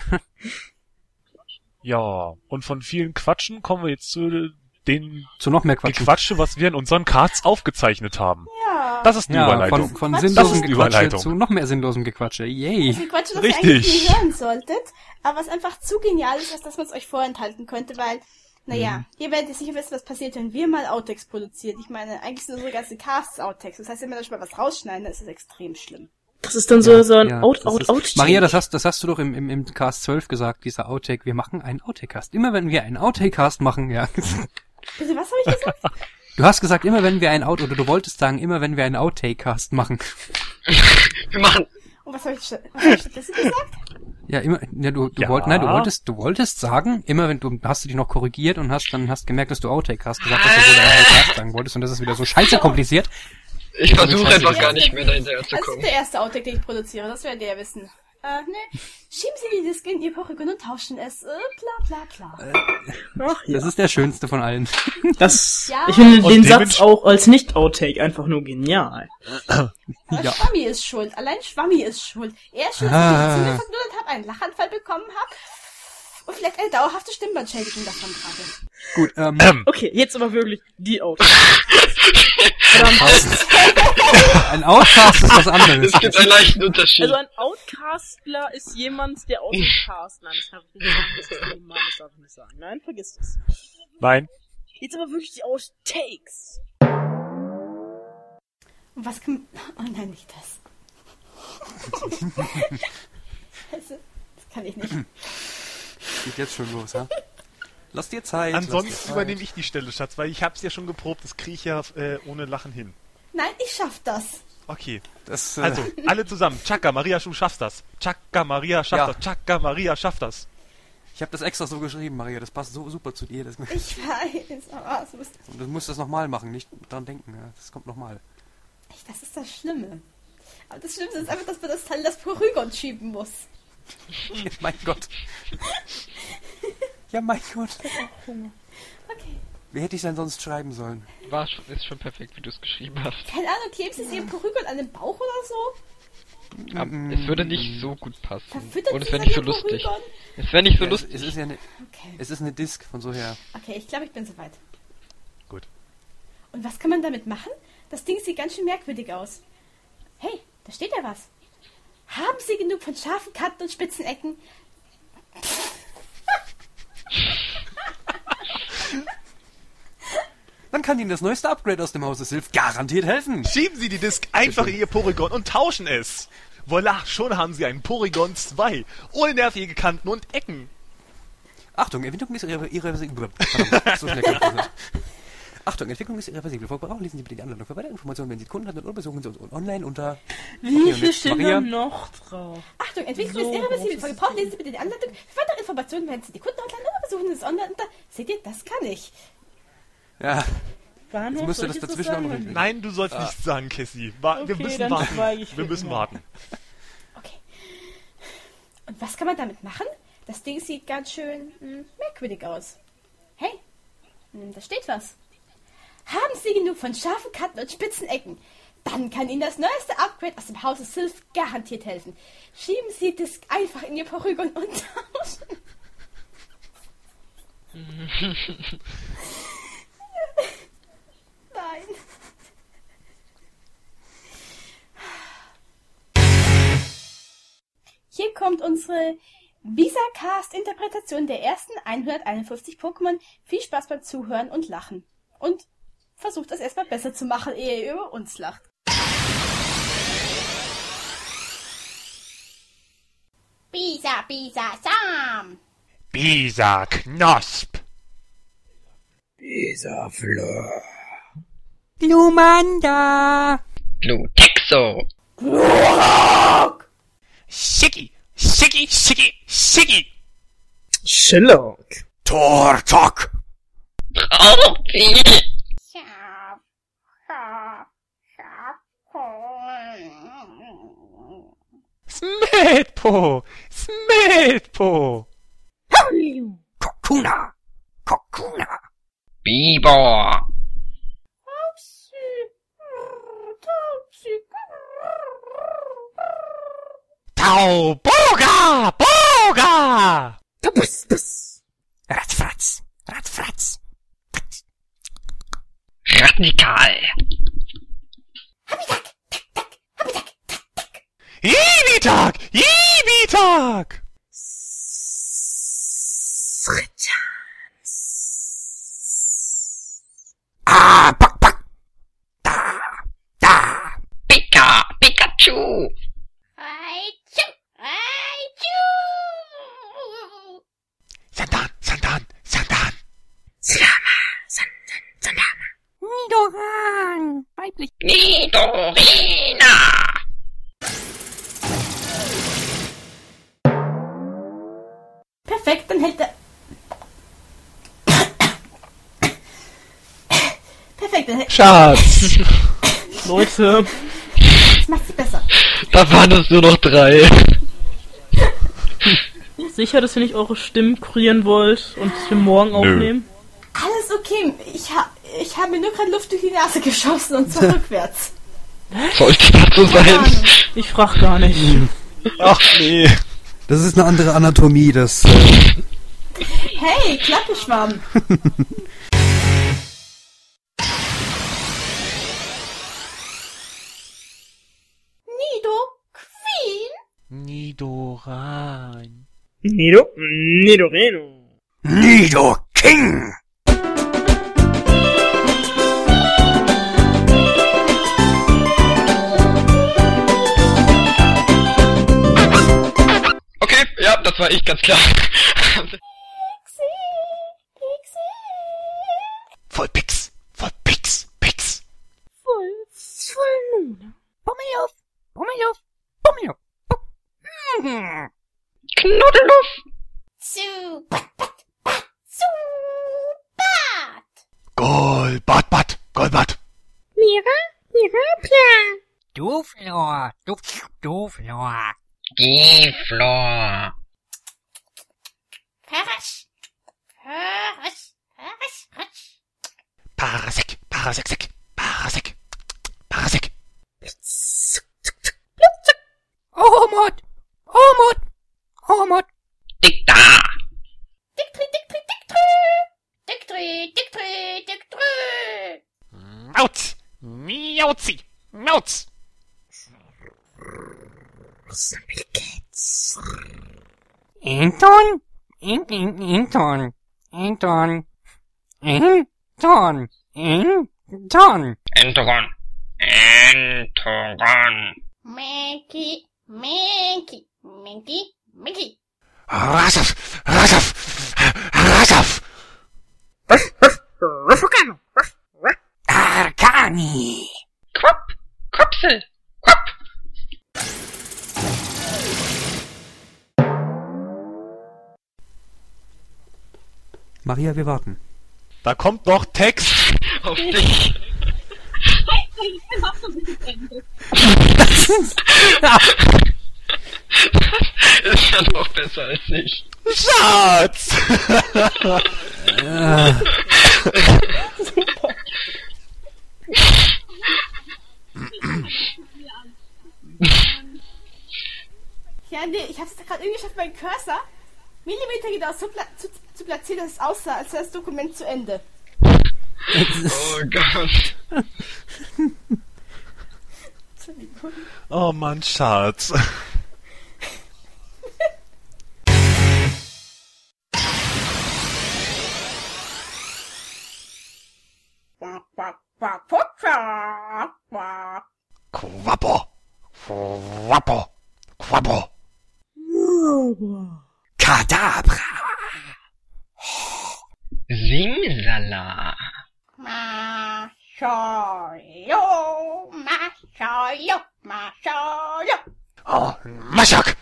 Ja. Und von vielen Quatschen kommen wir jetzt zu den Zu noch mehr Quatsch. Gequatsche, was wir in unseren Cards aufgezeichnet haben. Ja. Das ist eine Ja, Überleitung. von, von Quatsch. sinnlosem Das ist die Gequatsche Überleitung. zu noch mehr sinnlosem Gequatsche. Yay. Das ist ein Quatsch, das Richtig. ihr eigentlich nie hören solltet. Aber was einfach zu genial ist, als dass man es euch vorenthalten könnte, weil, naja, Mhm. ihr werdet jetzt sicher wissen, was passiert, wenn wir mal Outtakes produzieren. Ich meine, eigentlich sind unsere ganzen Casts Outtakes. Das heißt, wenn wir da schon mal was rausschneiden, dann ist das extrem schlimm. Das ist dann so, Ja, so ein ja, Out, das Out, ist- Out. Maria, das hast, das hast du doch im, im, im Cast zwölf gesagt, dieser Outtake. Wir machen einen Outtake-Cast. Immer wenn wir einen Outtake-Cast machen, ja. Bitte, was habe ich gesagt? Du hast gesagt, immer wenn wir einen Out, oder du wolltest sagen, immer wenn wir einen Outtake-Cast machen. Wir machen. Und was habe ich, sta- was hab ich stattdessen gesagt? Ja, immer, ja, du, du Ja. wolltest, nein, du wolltest, du wolltest sagen, immer wenn du, hast du dich noch korrigiert und hast dann, hast gemerkt, dass du Outtake hast, gesagt, dass du wohl einen Outtake sagen wolltest und das ist wieder so scheiße kompliziert. Ich versuche ich einfach weiß gar nicht. nicht mehr dahinterher zu Das ist kommen. der erste Outtake, den ich produziere. Das werdet ihr ja wissen. Äh, ne. Schieben Sie die Disk in Ihr Porygon und tauschen es. Äh, bla, bla, bla. Ach ja. Das ist der schönste von allen. Das, Ja. ich finde Und den dements- Satz auch als Nicht-Outtake einfach nur genial. Aber Ja. Schwammi ist schuld. Allein Schwammi ist schuld. Er ist schuld, dass Ah. ich die Zunge verknuddelt habe, einen Lachanfall bekommen habe und vielleicht eine dauerhafte Stimmbandschädigung davon trage. Gut, ähm, Okay, jetzt aber wirklich die Outtake. ein Outcast ist was anderes. Es gibt einen leichten Unterschied. Also ein Outcastler ist jemand, der aus dem Cast... Nein, das darf ich nicht sagen, das ist gemein, das darf ich nicht sagen. Nein, vergiss das. Nein. Jetzt aber wirklich die Outtakes. Und was kann... Oh nein, nicht das. Also, das kann ich nicht. Geht jetzt schon los, ha? Lass dir Zeit. lass dir Ansonsten Zeit. übernehme ich die Stelle, Schatz, weil ich hab's ja schon geprobt, das kriege ich ja äh, ohne Lachen hin. Nein, ich schaff das. Okay. Das, äh, Also, alle zusammen. Chaka, Maria, du schaffst das. Chaka, Maria, schafft Ja. das. Chaka, Maria, schafft das. ich habe das extra so geschrieben, Maria. Das passt so super zu dir. Das, Ich weiß. Aber es muss... du musst das nochmal machen, nicht dran denken. Ja. Das kommt nochmal. Echt, das ist das Schlimme. Aber das Schlimmste ist einfach, dass man das Teil in das Porygon schieben muss. Mein Gott. Ja, mein Gott. Okay. Wie hätte ich denn sonst schreiben sollen? War schon, ist schon perfekt, wie du es geschrieben hast. Keine Ahnung, kleben Sie es Ihrem Porygon an den Bauch oder so? Aber es würde nicht so gut passen. Verfüttern Und es Sie wäre nicht so seine lustig. Porygon? Es wäre nicht so Ja, es, lustig. es ist ja eine, Okay. es ist eine Disk, von so her. Okay, ich glaube, ich bin soweit. Gut. Und was kann man damit machen? Das Ding sieht ganz schön merkwürdig aus. Hey, da steht ja was. Haben Sie genug von scharfen Kanten und spitzen Ecken? Dann kann Ihnen das neueste Upgrade aus dem Hause Sylph garantiert helfen. Schieben Sie die Disk einfach in Ihr Porygon und tauschen es. Voila, schon haben Sie einen Porygon zwei. Ohne nervige Kanten und Ecken. Achtung, Entwicklung ist irre- irreversibel. Verdammt, so schnell kann ich das nicht. Achtung, Entwicklung ist irreversibel. Vor Gebrauch lesen Sie bitte die Anleitung für weitere Informationen, wenn Sie Kunden haben, oder besuchen Sie uns online unter... Wie und viel jetzt steht Maria. da noch drauf? Achtung, Entwicklung So ist irreversibel. groß Vor ist Gebrauch es lesen Sie bitte die Anleitung. Für weitere Informationen werden Sie die Kunden online oder besuchen Sie es online unter... Seht ihr, das kann ich. Ja, Bahnhof, jetzt musst du soll das ich jetzt dazwischen was auch noch sagen? hinkriegen. Nein, du sollst nichts sagen, Cassie. Wa- wir Okay, müssen dann warten. schweige ich Wir für müssen immer. warten. Okay. Und was kann man damit machen? Das Ding sieht ganz schön hm, merkwürdig aus. Hey, hm, da steht was. Haben Sie genug von scharfen Kanten und spitzen Ecken? Dann kann Ihnen das neueste Upgrade aus dem Hause Sylph garantiert helfen. Schieben Sie Disk einfach in Ihr Porygon und tauschen. Nein. Hier kommt unsere Visa-Cast-Interpretation der ersten hunderteinundfünfzig Pokémon. Viel Spaß beim Zuhören und Lachen. Und versucht das erstmal besser zu machen, ehe ihr über uns lacht. Bisa, Bisa, Sam. Bisa Knosp. Bisa Fleur. Glumanda. Glutexo. Schicki, Schicki, Schicki, Schicki. Shillock. Tortok. Raupi. Scharf, scharf, scharf, Smetpo, Smetpo. Kokuna. Kokuna. Bibor. Tauboga, Boga. Ratzfratz. Ratzfratz. Radikal. Ibitag, Ibitag. Ah, pak, pak. Da. Da. Pika. Pikachu. Aichu, Aichu. Sandan, Sandan, Sandan. Nidoran. Weiblich. Nidorina. Perfekt, dann hält er... Perfekt, dann hält... Schatz. Leute, Das macht sie besser. Da waren es nur noch drei. sicher, dass ihr nicht eure Stimmen kurieren wollt und dass wir morgen aufnehmen? Alles okay. Ich, ha ich habe mir nur gerade Luft durch die Nase geschossen und zwar rückwärts. Sollte das so sein? Ich frag gar nicht. Ach nee. Das ist eine andere Anatomie, das... Äh Hey, Klappeschwamm. Nido, Queen. Nidoran. Nido, Nidoreno. Nido King. Okay, ja, das war ich, ganz klar. Voll Pix, voll Pix, Pix. Voll, voll Nuna. Pummeluff. Pummeluff. Pummeluff. Mhm. Knuddeluff. Zu, bat, bat, bat, zu, bat. Golbat, bat, Golbat. Mira, Mirapla. Duflor. Duf, Duflor. Giflor. Parasch. Parasch. Parasch. Parasch. Parasek, Parasek, Parasek, Parasek. Omot. Omot. Omot. Dikta. Diktri, diktri, diktri. Diktri, diktri, diktri. Mauz, Miauzi, Mauz. Anton. In, in, Anton. Anton. Anton. Anton. Entogon. Entogon. Minky, Minky, Minky, Minky. Rasaf, Rasaf, Rasaf. Arcani. Quapp. Quapsel. Quapp. Maria, wir warten. Da kommt noch Text. Auf dich. Ist ja noch besser als ich. Schatz! Ja. Ja, nee, ich hab's gerade irgendwie geschafft, meinen Cursor Millimeter genau so pla zu, zu platzieren, dass es aussah, als wäre das Dokument zu Ende. Oh Gott. Entschuldigung. Oh Mann, Schatz. Quappo! Quappo! Quappo! Kadabra! Simsala. Mascholo, Mascholo, Mascholo. Oh, Maschak!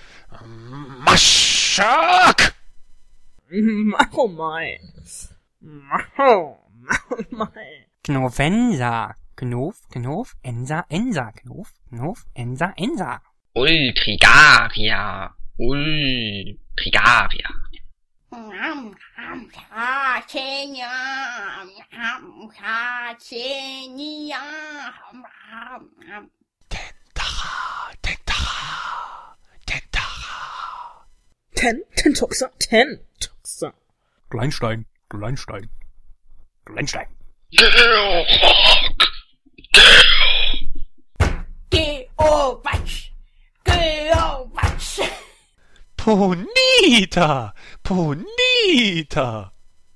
Maschak! Macho meins. Macho, macho meins. Knofensa. Knof, Knof, Ensa, Ensa. Knof, Knof, Ensa, Ensa. Ultrigaria. Ultrigaria. Tentacha, Tentacha, Tentacha. Ten, Tentoxa, ten, Toxa. Kleinstein, Kleinstein, Kleinstein. Geowatsch, Geowatsch. Ponita! Ponita!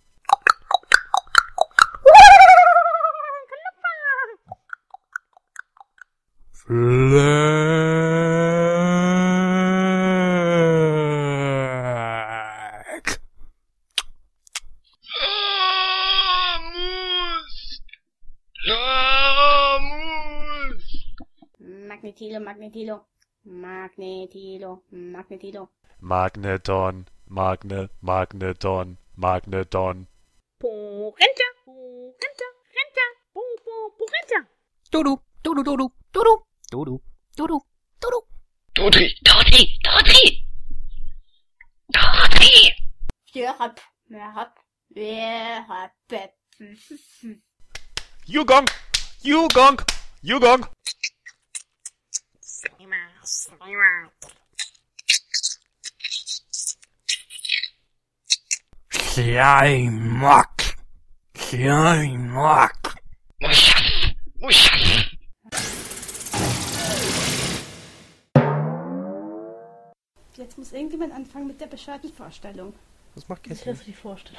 Fleck. Ah, Mus. Ah, Mus. Magnetilo, Magnetilo, Magnetilo, Magnetilo. Magneton, Magne, Magneton, Magneton. Porenta, Porenta, Renta, Po, Po, Porenta. Dudu, dudu, dudu, dudu, dudu, dudu, dudu. Dodri, Dodri, Dodri. Dodri. Jörab, Jörab, Jörab. Yugong! Yugong! Yugong! Slimer, Slimer. Kleinmock. Kleinmock. Muschas, Muschas. Jetzt muss irgendjemand anfangen mit der bescheuerten Vorstellung. Was macht Ich Kästchen? hasse die Vorstellung.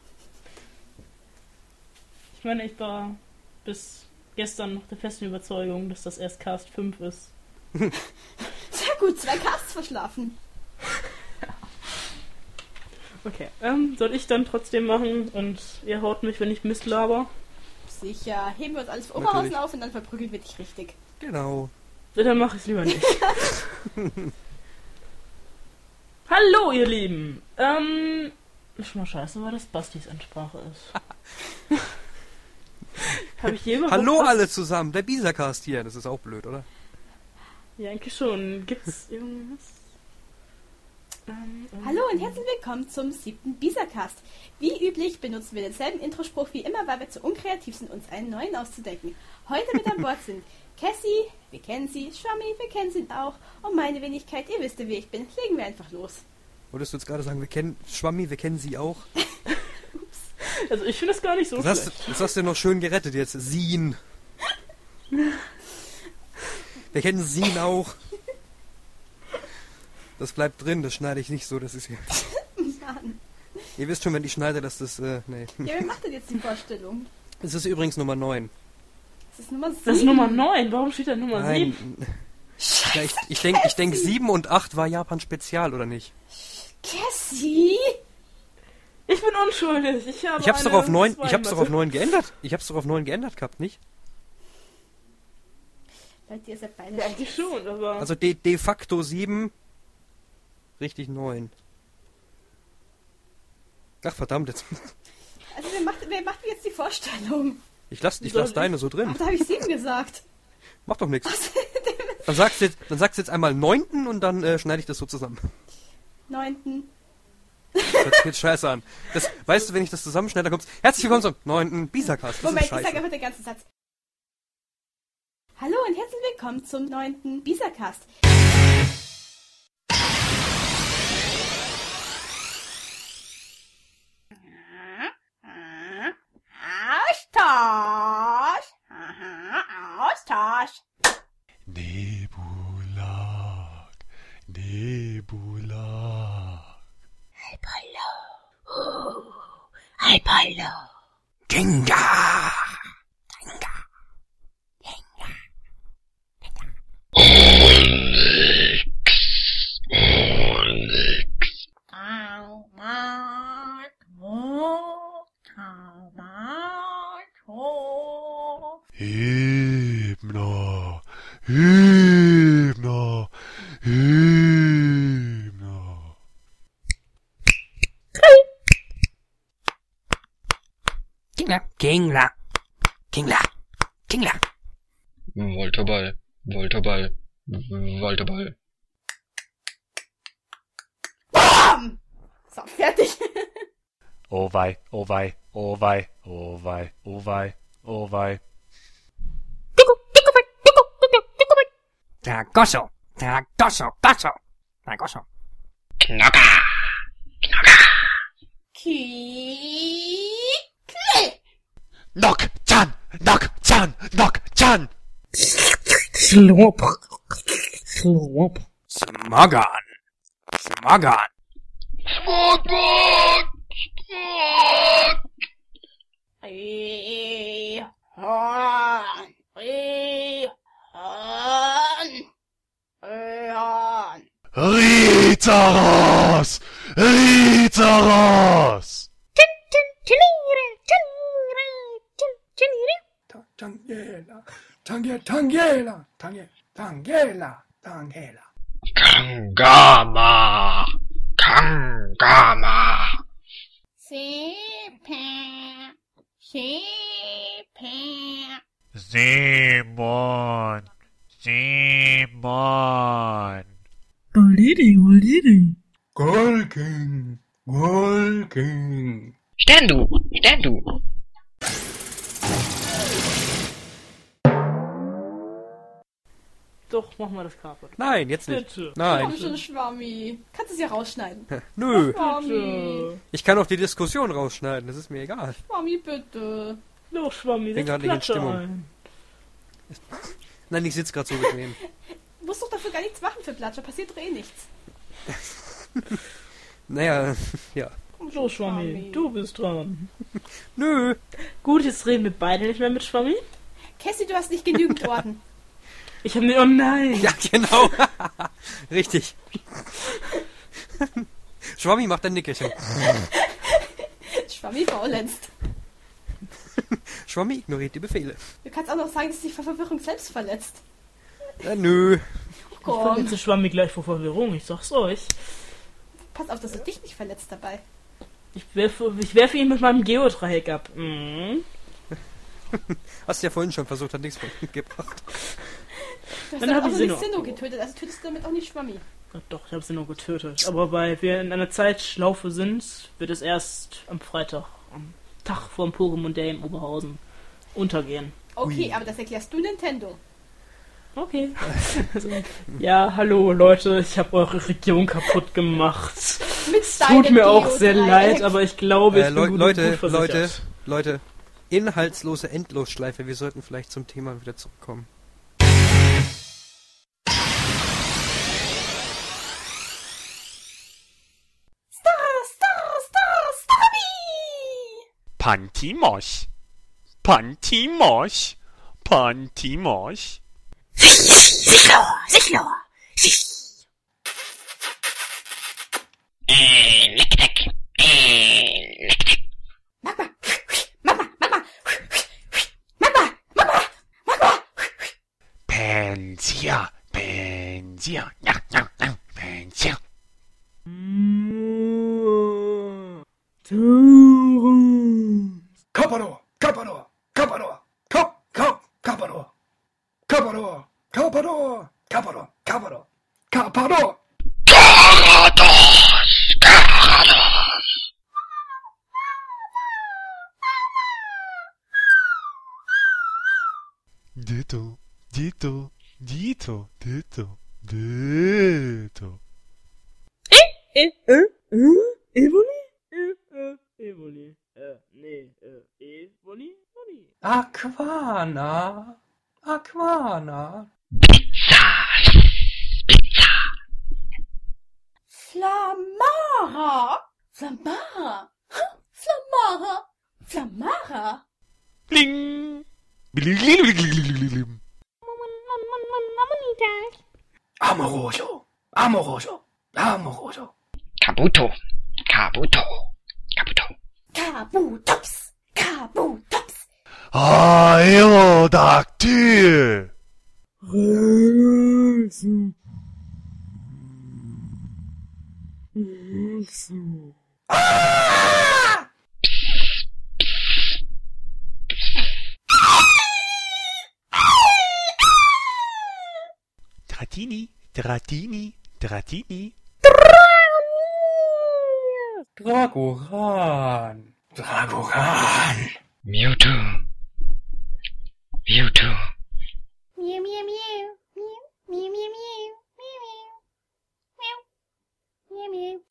Ich meine, ich war bis gestern noch der festen Überzeugung, dass das erst Cast fünf ist. Sehr gut, zwei Casts verschlafen. Okay, ähm, soll ich dann trotzdem machen und ihr haut mich, wenn ich Mist laber? Sicher, heben wir uns alles für Oberhausen Natürlich. auf und dann verprügeln wir dich richtig. Genau. Ja, dann mach ich's lieber nicht. Hallo, ihr Lieben! Ähm, ist schon mal scheiße, weil das Bastis Ansprache ist. Hab ich je überhaupt Hallo was- alle zusammen, der Bisacast hier. Das ist auch blöd, oder? Ja, eigentlich schon. Gibt's irgendwas? Ähm, ähm, Hallo und herzlich willkommen zum siebten Bisacast. Wie üblich benutzen wir denselben Introspruch wie immer, weil wir zu unkreativ sind, uns einen neuen auszudenken. Heute mit an Bord sind Cassie, wir kennen sie, Schwammi, wir kennen sie auch, und meine Wenigkeit, ihr wisst ja, wie ich bin. Legen wir einfach los. Wolltest du jetzt gerade sagen, wir kennen Schwammi, wir kennen sie auch? Also ich finde das gar nicht so Das hast, schlecht. das hast du noch schön gerettet jetzt. Sien. Wir kennen Sien auch. Das bleibt drin, das schneide ich nicht so, das ist ja... Mann. Ihr wisst schon, wenn ich schneide, dass das... Äh, nee. Ja, wer macht denn jetzt die Vorstellung? Das ist übrigens Nummer neun. Das ist Nummer sieben. Das ist Nummer neun. Warum steht da Nummer Nein. sieben? Ja, ich ich denke, ich denk, sieben und acht war Japan Spezial, oder nicht? Cassie? Ich bin unschuldig. Ich habe Ich hab's eine doch auf neun, ich hab's doch auf Zweimatte. neun geändert. Ich hab's doch auf neun geändert gehabt, nicht? Leute, ihr seid beide Ja, eigentlich schon, aber... Also de, de facto sieben, richtig neun. Ach verdammt, jetzt. Also wer macht, wer macht jetzt die Vorstellung? Ich lass, ich Soll lass ich? deine so drin. Ach, da habe ich sieben gesagt. Mach doch nichts. Dann sagst du jetzt, dann sagst du jetzt einmal neunten und dann äh, schneide ich das so zusammen. neunten Das hört sich jetzt scheiße an. Das, weißt du, wenn ich das zusammenschneide, dann kommt's. Herzlich willkommen zum neunten Bisacast. Das Moment, ist ich sage scheiße. einfach den ganzen Satz. Hallo und herzlich willkommen zum neunten Bisacast. Austausch! Austausch! Nebulag, Nebulag. Apollo. Apollo. Gengar! Hübner, Hübner, Hübner. Kingler, Kingler, Kingler, Kingler. Volterball, Volterball, Volterball. Bam! So, fertig. Oh wei, oh wei, oh wei, oh wei, oh wei, oh wei. Tragosso, Tragosso, Gosso, Tragosso. Knacker! Ki... Kli! Knock, Chan, knock, Chan, knock, Chan. Slurp. Slurp. Smogon, Smogon. Smogon! Rehorn! Rehorn! Rehorn! Rizaros, Rizaros. Tangela, Tangela, Tangela, Tangela, Tangela, Tangela. Kangama! Kangama! Sipe! Sipe! Simon, Simon. Olidi, olidi. Golking, Golking. Stendu! Stendu! Doch, mach mal das Carport. Nein, jetzt nicht. Bitte. Nein. Komm schon, Schwammi. Kannst du es ja rausschneiden. Nö. Schwammi. Ich kann auch die Diskussion rausschneiden, das ist mir egal. Schwammi, bitte. Los, Schwammi, Bin setz grad nicht in Klatsche Stimmung. ein. Nein, ich sitze gerade so bequem. Du musst doch dafür gar nichts machen für Platscher. Passiert doch eh nichts. Naja, ja. Komm Los, Schwammi, du bist dran. Nö. Gut, jetzt reden wir beide nicht mehr mit Schwammi. Cassie, du hast nicht genügend Orden. Ich hab ne, oh nein. Ja, genau. Richtig. Schwammi macht ein Nickerchen. Schwammi faulenzt. Schwammi ignoriert die Befehle. Du kannst auch noch sagen, dass dich vor Verwirrung selbst verletzt. Ja, nö. Ich Komm. verletze Schwammi gleich vor Verwirrung, ich sag's euch. Pass auf, dass du dich nicht verletzt dabei. Ich werfe, ich werfe ihn mit meinem Geodreieck ab. Mhm. Hast du ja vorhin schon versucht, hat nichts gebracht. Du hast Dann dann hab auch ich noch sie nicht noch. Sinnoh getötet, also tötest du damit auch nicht Schwammi. Ja, doch, ich habe sie noch getötet. Aber weil wir in einer Zeitschlaufe sind, wird es erst am Freitag, am Tag vom Pokémon Day in Oberhausen, untergehen. Okay, Ui. aber das erklärst du Nintendo. Okay. Also, ja, hallo Leute, ich habe eure Region kaputt gemacht. Mit Es tut mir auch sehr Geodreieck. leid, aber ich glaube, ich Äh, bin Leu gut, Leute, gut versichert. Leute, Leute. Inhaltslose Endlosschleife. Wir sollten vielleicht zum Thema wieder zurückkommen. Star, Star, Star, Starmie! Pantimosch, Pantimosch, Pantimosch. Sichlor, Sichlor, Sich. Äh, leck, leck. Äh, leck, leck. Magma! Magma! Magma! Magma! Magma! Magma! Pensier, Pensier, ja, ja, ja, Pensier. Kappador, Kappador, Kappador, Kap, Kap, Kappador. Kappador, Kappador, Kappador, Kappador, Kappador. Karat! Garados! Garados! Ditto, Ditto, Ditto, Ditto, Ditto. Äh, äh, äh, Evoli? Äh, äh, Evoli. Äh, nee, äh, Evoli? Evoli. Aquana. Aquana. Pizzas! Pizza! Flamara. Flamara. Ha, Flamara. Flamara. Bling! Bling! Amoroso. Amoroso. Amoroso. Kabuto! Kabuto! Kabuto! Kabutops. Kabutops. Aerodactyl! Dratini, Dratini, Dratini. Dragoran. Dragoran. Mewtwo! Mewtwo! Miau, miau, miau. Miau, miau, miau, miau. Miau, miau. Miau, miau.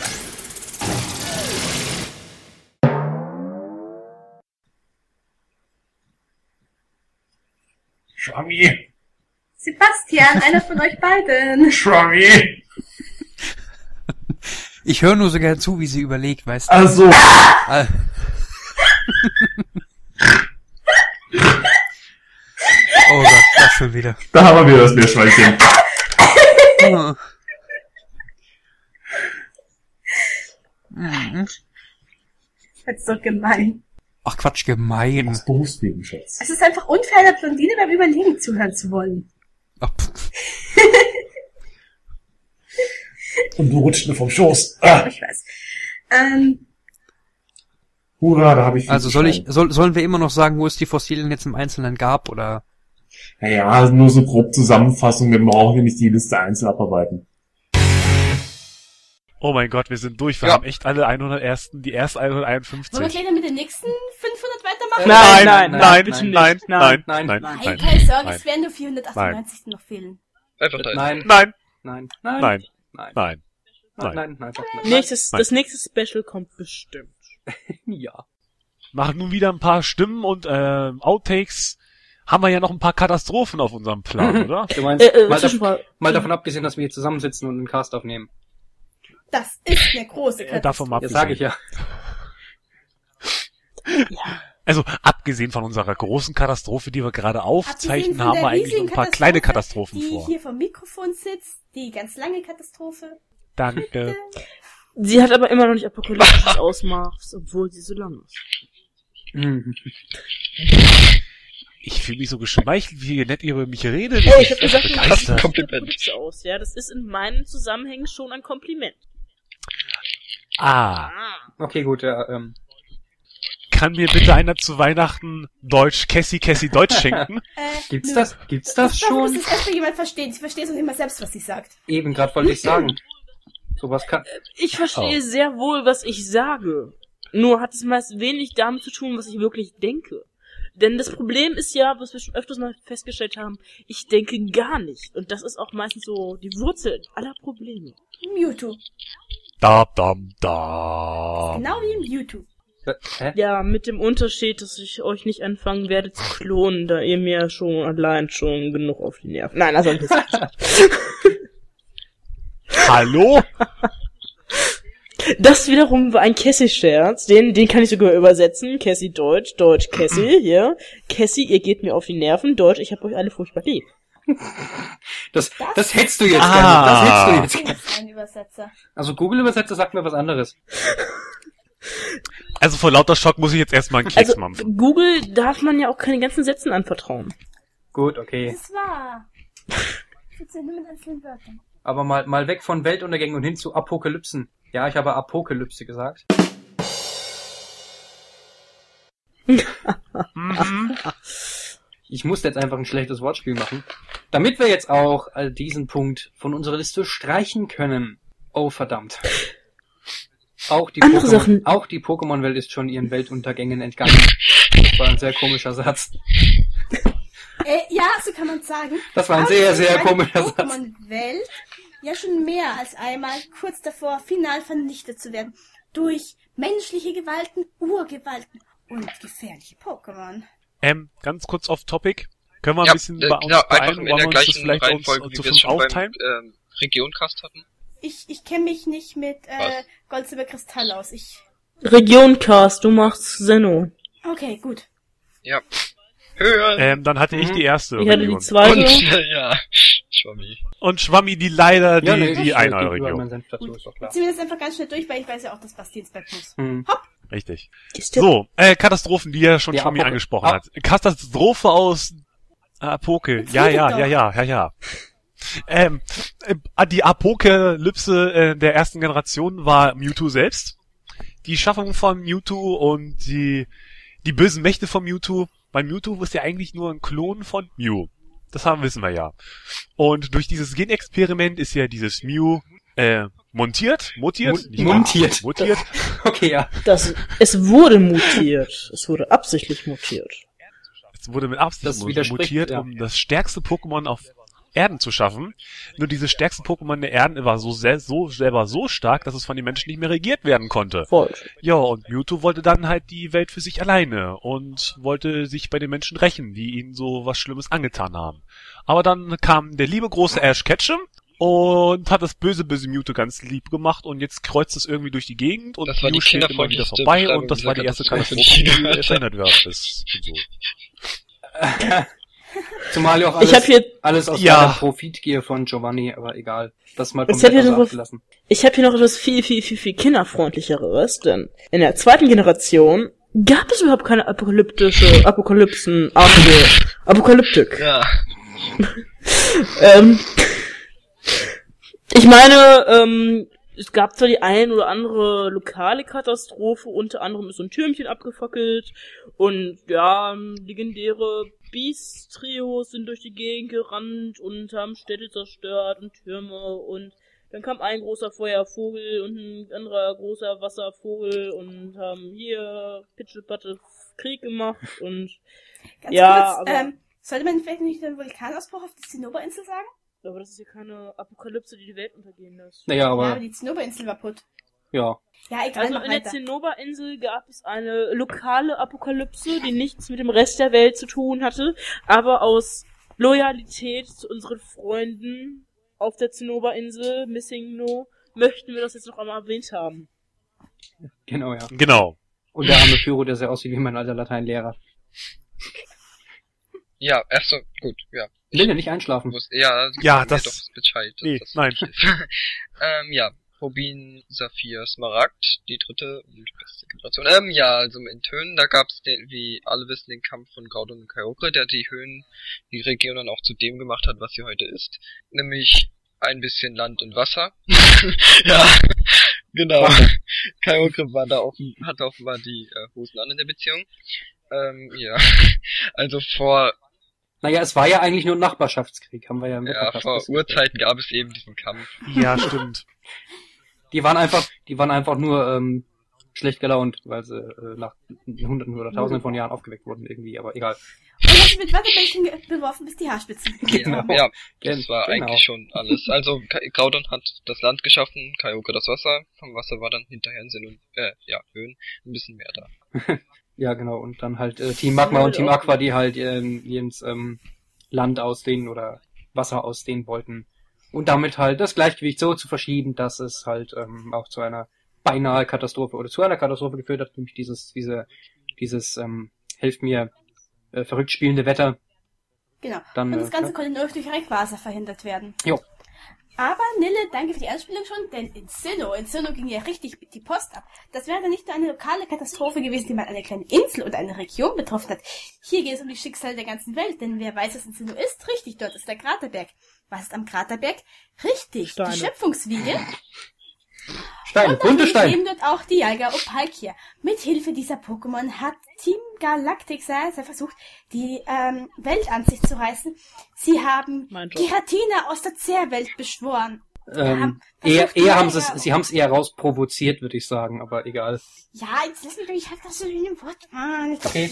Schwammi. Sebastian, einer von euch beiden. Schwammi. Ich höre nur so gern zu, wie sie überlegt, weißt du. Also. Ah. Oh Gott, das schon wieder. Da haben wir das Meerschweinchen. Oh. Mhm. Das ist doch gemein. Ach Quatsch, gemein. Aus Berufswegen, Schatz. Es ist einfach unfair, der Blondine beim Überlegen zuhören zu wollen. Ach, pff. Und du rutscht mir vom Schoß. Ah. Ich weiß. Ähm, Hurra, da habe ich viel Also zu soll ich, schreiben. soll, sollen wir immer noch sagen, wo es die Fossilien jetzt im Einzelnen gab, oder? Naja, nur so grob Zusammenfassung. Wir brauchen ja nicht die Liste einzeln abarbeiten. Oh mein Gott, wir sind durch. Wir Ja. haben echt alle hunderteins. Die erst wollen wir hunderteinundfünfzig. gleich dann mit den nächsten fünfhundert weitermachen? Nein, nein, nein, nein, bitte nein, nicht. nein, nein, Nein, nein, nein. Nein, keine Sorge, nein. es werden nur vierhundertachtundneunzig noch fehlen. Einfach da. Nein, nein, nein, nein, nein, nein, nein, nein, nein. nein, nein, nein. Nächstes, Nein. das nächste Special kommt bestimmt. Ja. Machen nun wieder ein paar Stimmen und äh, Outtakes. Haben wir ja noch ein paar Katastrophen auf unserem Plan, oder? Du meinst, Äh, äh, mal, dav Zwischenfrage. mal davon abgesehen, dass wir hier zusammensitzen und einen Cast aufnehmen. Das ist eine große Äh, davon mal Ja, abgesehen. sage ich ja. Also abgesehen von unserer großen Katastrophe, die wir gerade aufzeichnen, Abgesehen von haben der wir eigentlich riesigen noch ein paar Katastrophe, kleine Katastrophen die vor. hier vom Mikrofon sitzt, die ganz lange Katastrophe. Danke. Sie hat aber immer noch nicht apokalyptisches Ausmaß, obwohl sie so lang ist. Mhm. Ich fühle mich so geschmeichelt, wie nett ihr über mich redet. Ey, Ich ich hab bin gesagt, echt du Das ist begeistert. ein Kompliment. Apokalypse aus, ja, das ist in meinen Zusammenhängen schon ein Kompliment. Ah, Ah. Okay, gut, ja, ähm. kann mir bitte einer zu Weihnachten Deutsch, Cassie, Cassie Deutsch schenken? Äh, Gibt's nö. das? Gibt's das Ich glaube, schon? das ist erstmal jemand versteht. Sie versteht es immer selbst, was sie sagt. Eben, gerade wollte ich sagen. Sowas kann. Ich verstehe Oh. sehr wohl, was ich sage. Nur hat es meist wenig damit zu tun, was ich wirklich denke. Denn das Problem ist ja, was wir schon öfters mal festgestellt haben, ich denke gar nicht. Und das ist auch meistens so die Wurzel aller Probleme. Mewtwo. Da, dam, da. Genau wie im Mewtwo. Äh, Hä? Ja, mit dem Unterschied, dass ich euch nicht anfangen werde zu klonen, da ihr mir schon allein schon genug auf die Nerven. Nein, also ein bisschen. Hallo? Das wiederum war ein Cassie-Scherz, den, den kann ich sogar übersetzen. Cassie Deutsch, Deutsch Cassie, hier. Cassie, ihr geht mir auf die Nerven, Deutsch, ich hab euch alle furchtbar lieb. Das, das hättest du jetzt Ah. gerne. Das hättest du jetzt gerne. Das ist ein Übersetzer. Also Google-Übersetzer sagt mir was anderes. Also vor lauter Schock muss ich jetzt erstmal einen Keks Also, mampfen. Google darf man ja auch keine ganzen Sätzen anvertrauen. Gut, okay. Das ist wahr. Ich würde nur mit einzelnen Wörtern. Aber mal, mal weg von Weltuntergängen und hin zu Apokalypsen. Ja, ich habe Apokalypse gesagt. Mhm. Ich musste jetzt einfach ein schlechtes Wortspiel machen. Damit wir jetzt auch all diesen Punkt von unserer Liste streichen können. Oh, verdammt. Auch die, Andere Pokémon, Sachen. auch die Pokémon-Welt ist schon ihren Weltuntergängen entgangen. Das war ein sehr komischer Satz. Äh, ja, so kann man sagen. Das war ein Aber sehr, es sehr ist meine komischer Satz. Pokémon-Welt ja schon mehr als einmal kurz davor, final vernichtet zu werden. Durch menschliche Gewalten, Urgewalten und gefährliche Pokémon. Ähm, ganz kurz off Topic. Können wir ein Ja, bisschen äh, bei uns genau, einfach beeilen? in Wollen der wir uns das gleichen vielleicht uns Reihenfolge, zu wie wir es fünf schon beim aufteilen? ähm, Regioncast hatten. Ich, ich kenne mich nicht mit äh, Was? Gold, Silber, Kristall aus. Ich. Regioncast, du machst Senno. Okay, gut. Ja. Höher. Ähm, dann hatte ich Mhm. die erste Ich hatte die Region. zweite. Und, äh, ja, Schwammi. Und Schwammi, die leider die, Ja, nee, die ich eine gebe überall Region. meinen Senf dazu, ist doch klar. Ziehen wir das einfach ganz schnell durch, weil ich weiß ja auch, dass Basti ins Bett muss. Hm. Richtig. Ist der- So, äh, Katastrophen, die ja schon Ja, Schwammi Apoke. angesprochen Ah. hat. Katastrophe aus Apoke. Jetzt Ja, redet ja, doch. ja, ja, ja, ja. Ähm, äh, die Apokalypse äh, der ersten Generation war Mewtwo selbst. Die Schaffung von Mewtwo und die, die bösen Mächte von Mewtwo. Weil Mewtwo ist ja eigentlich nur ein Klon von Mew. Das haben, wissen wir ja. Und durch dieses Genexperiment ist ja dieses Mew äh, montiert, mutiert, Mun- nicht wahr? montiert. mutiert. Okay, ja. Das, es wurde mutiert. Es wurde absichtlich mutiert. Es wurde mit Absicht Das widerspricht, mutiert, ja. um das stärkste Pokémon auf Erden zu schaffen. Nur dieses stärkste Pokémon der Erden war so, sel so selber so stark, dass es von den Menschen nicht mehr regiert werden konnte. Falsch. Ja, und Mewtwo wollte dann halt die Welt für sich alleine und wollte sich bei den Menschen rächen, die ihnen so was Schlimmes angetan haben. Aber dann kam der liebe große Ash Ketchum und hat das böse, böse Mewtwo ganz lieb gemacht und jetzt kreuzt es irgendwie durch die Gegend und Das war Mew die steht immer wieder kinderfreundlichste vorbei Beschreibung und das war die dieser erste Katastrophe, Katastrophe, die ich die gehört erinnert werden ist. Und so. Zumal ja auch alles, Ich hab hier, alles aus Ja. der Profitgier von Giovanni, aber egal. Das mal Ich komplett hab hier außer noch Acht gelassen. ich hab hier noch etwas viel, viel, viel, viel kinderfreundlicheres, denn in der zweiten Generation gab es überhaupt keine apokalyptische, apokalypsenartige Apokalyptik. Ja. ähm, ich meine, ähm, es gab zwar die ein oder andere lokale Katastrophe, unter anderem ist so ein Türmchen abgefackelt und ja, legendäre Beast-Trios sind durch die Gegend gerannt und haben Städte zerstört und Türme und dann kam ein großer Feuervogel und ein anderer großer Wasservogel und haben hier Pitschepatte Krieg gemacht und Ganz Ja, kurz, aber- ähm, sollte man vielleicht nicht den Vulkanausbruch auf der Zinnoberinsel sagen? aber das ist ja keine Apokalypse, die die Welt untergehen lässt. Naja, Ja, aber aber, die Zinnoberinsel war putt. ja. Ja, egal, Also mach in der weiter. Zinnoberinsel gab es eine lokale Apokalypse, die nichts mit dem Rest der Welt zu tun hatte, aber aus Loyalität zu unseren Freunden auf der Zinnoberinsel, Missing No, möchten wir das jetzt noch einmal erwähnt haben. Genau, ja. Genau. Und der arme Pyro, der sehr aussieht wie mein alter Lateinlehrer. Ja, erst so, gut, ja. Linde, nicht einschlafen. Wusste, ja, Ja, mir das- doch Bescheid. dass Nee, das nein. wichtig ist. ähm, ja. Rubin, Saphir, Smaragd, die dritte und beste Generation. Ähm, ja, also in Tönen, da gab's den, wie alle wissen, den Kampf von Groudon und Kyogre, der die Höhen, die Region dann auch zu dem gemacht hat, was sie heute ist. Nämlich ein bisschen Land und Wasser. Ja, genau. Kyogre war da offen, hatte offenbar die äh, Hosen an in der Beziehung. Ähm, ja. Also vor, Naja, es war ja eigentlich nur ein Nachbarschaftskrieg, haben wir ja im ja, Podcast vor festgestellt. Urzeiten gab es eben diesen Kampf. Ja, stimmt. Die waren einfach, die waren einfach nur ähm, schlecht gelaunt, weil sie äh, nach Hunderten oder Tausenden von Jahren aufgeweckt wurden irgendwie, aber egal. Und hast du mit Wasserbällchen ge- beworfen bis die Haarspitzen. Genau. Ja, ja, Gen- das war genau. eigentlich schon alles. Also Ka- Groudon hat das Land geschaffen, Kyogre das Wasser. Vom Wasser war dann hinterher in Sinn und äh, ja, Höhen ein bisschen mehr da. Ja, genau. Und dann halt äh, Team Magma und Team Aqua, die halt ähm, ins ähm, Land ausdehnen oder Wasser ausdehnen wollten. Und damit halt das Gleichgewicht so zu verschieben, dass es halt ähm, auch zu einer beinahe Katastrophe oder zu einer Katastrophe geführt hat, nämlich dieses, diese, dieses, ähm, helft mir, äh, verrückt spielende Wetter. Genau. Dann, Und das äh, Ganze ja. konnte nur durch Rayquaza verhindert werden. Jo. Aber Nille, danke für die Anspielung schon, denn in Sinnoh, in Sinnoh ging ja richtig die Post ab. Das wäre dann nicht nur eine lokale Katastrophe gewesen, die mal eine kleine Insel oder eine Region betroffen hat. Hier geht es um die Schicksale der ganzen Welt, denn wer weiß, was in Sinnoh ist, richtig, dort ist der Kraterberg. Was ist am Kraterberg? Richtig, Steine. die Schöpfungswiege. Steine, Und bunte natürlich Steine. leben dort auch die Jager Opalkia. Mit Hilfe dieser Pokémon hat Team Galactic sehr versucht, die ähm, Welt an sich zu reißen. Sie haben Mein Job. Giratina aus der Zerrwelt beschworen Ähm, Ja, eher, versucht eher die haben sie Jäger- es, sie haben es eher rausprovoziert, würde ich sagen, aber egal. Ja, jetzt lass mich doch, ich hab das so in dem Wort. Ah, Okay.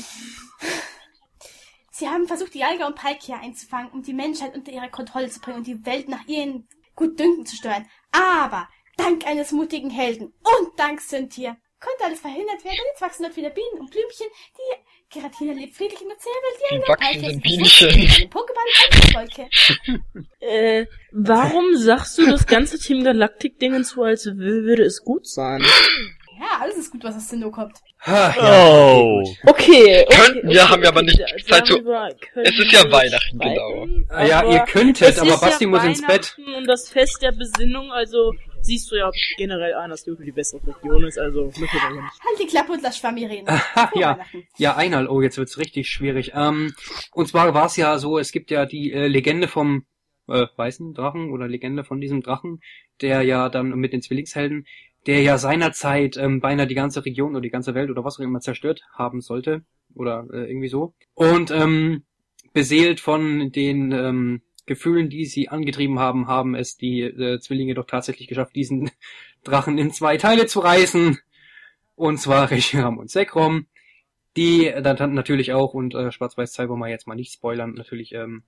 Sie haben versucht, die Jäger und Palkia einzufangen, um die Menschheit unter ihre Kontrolle zu bringen und die Welt nach ihren Gutdünken zu steuern. Aber dank eines mutigen Helden und dank Cynthia konnte alles verhindert werden. Jetzt wachsen dort wieder Bienen und Blümchen. Die Giratina lebt friedlich in der Zerrwelt. Die Wie Jäger und wachsen Palkia denn sind Bienchen? eine Pokéball und Wolke. Äh, warum sagst du das ganze Team Galactic-Dingen so, als w- würde es gut sein? Ja, alles ist gut, was aus Sinnoh kommt. Ha, ja. Oh. Okay, okay, Könnten, wir okay, haben ja aber okay, nicht da- Zeit zu- darüber können Es ist ja wir Weihnachten, streiten, genau. Ja, aber ihr könntet, es aber ist Basti ja muss ins Bett. Weihnachten und das Fest der Besinnung, also siehst du ja generell ein, dass Jupiter die bessere Region ist, also müssen wir ja nicht. Halt die Klappe und lass Schwammi reden. Ha, Frohe ja. Weihnachten. Ja, Einhalt. Oh, jetzt wird's richtig schwierig. Ähm, und zwar war es ja so, es gibt ja die äh, Legende vom äh, weißen Drachen oder Legende von diesem Drachen, der ja dann mit den Zwillingshelden, der ja seinerzeit ähm, beinahe die ganze Region oder die ganze Welt oder was auch immer zerstört haben sollte oder äh, irgendwie so. Und ähm, beseelt von den ähm, Gefühlen, die sie angetrieben haben, haben es die äh, Zwillinge doch tatsächlich geschafft, diesen Drachen in zwei Teile zu reißen. Und zwar Reshiram und Zekrom, die dann natürlich auch, und äh, Schwarz-Weiß-Zwei wollen wir jetzt mal nicht spoilern, natürlich ähm,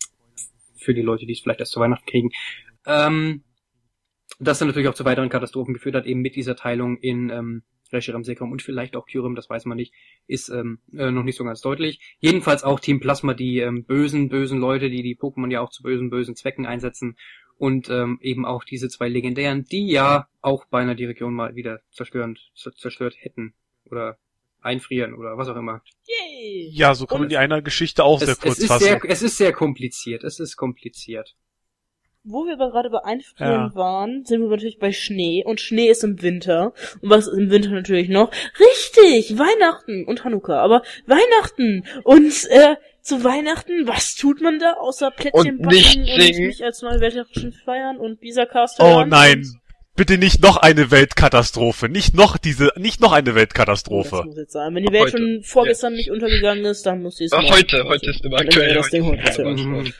für die Leute, die es vielleicht erst zu Weihnachten kriegen, ähm, das dann natürlich auch zu weiteren Katastrophen geführt hat, eben mit dieser Teilung in ähm, Reshiram, Zekrom und vielleicht auch Kyurem, das weiß man nicht, ist ähm, äh, noch nicht so ganz deutlich. Jedenfalls auch Team Plasma, die ähm, bösen, bösen Leute, die die Pokémon ja auch zu bösen, bösen Zwecken einsetzen und ähm, eben auch diese zwei Legendären, die ja auch beinahe die Region mal wieder zerstören, z- zerstört hätten oder einfrieren oder was auch immer. Yay! Ja, so kann man Und die eine Geschichte auch Es, sehr es, kurz ist fassen. sehr, es ist sehr kompliziert, es ist kompliziert. Wo wir aber gerade bei Einfrieren Ja. waren, sind wir natürlich bei Schnee. Und Schnee ist im Winter. Und was ist im Winter natürlich noch? Richtig! Weihnachten und Hanukkah. Aber Weihnachten! Und äh, zu Weihnachten, was tut man da? Außer Plätzchen Und nicht backen und singen. mich als neue Weltherrschen feiern und Bisa-Cast Oh hören nein, und- bitte nicht noch eine Weltkatastrophe. Nicht noch diese, nicht noch eine Das Weltkatastrophe. muss jetzt sein. Wenn die Welt Heute. schon vorgestern nicht untergegangen ist, dann muss sie es Äh, morgen. heute, heute ist immer Dann aktuell. das Ding heute. Heute. Ja. Mhm.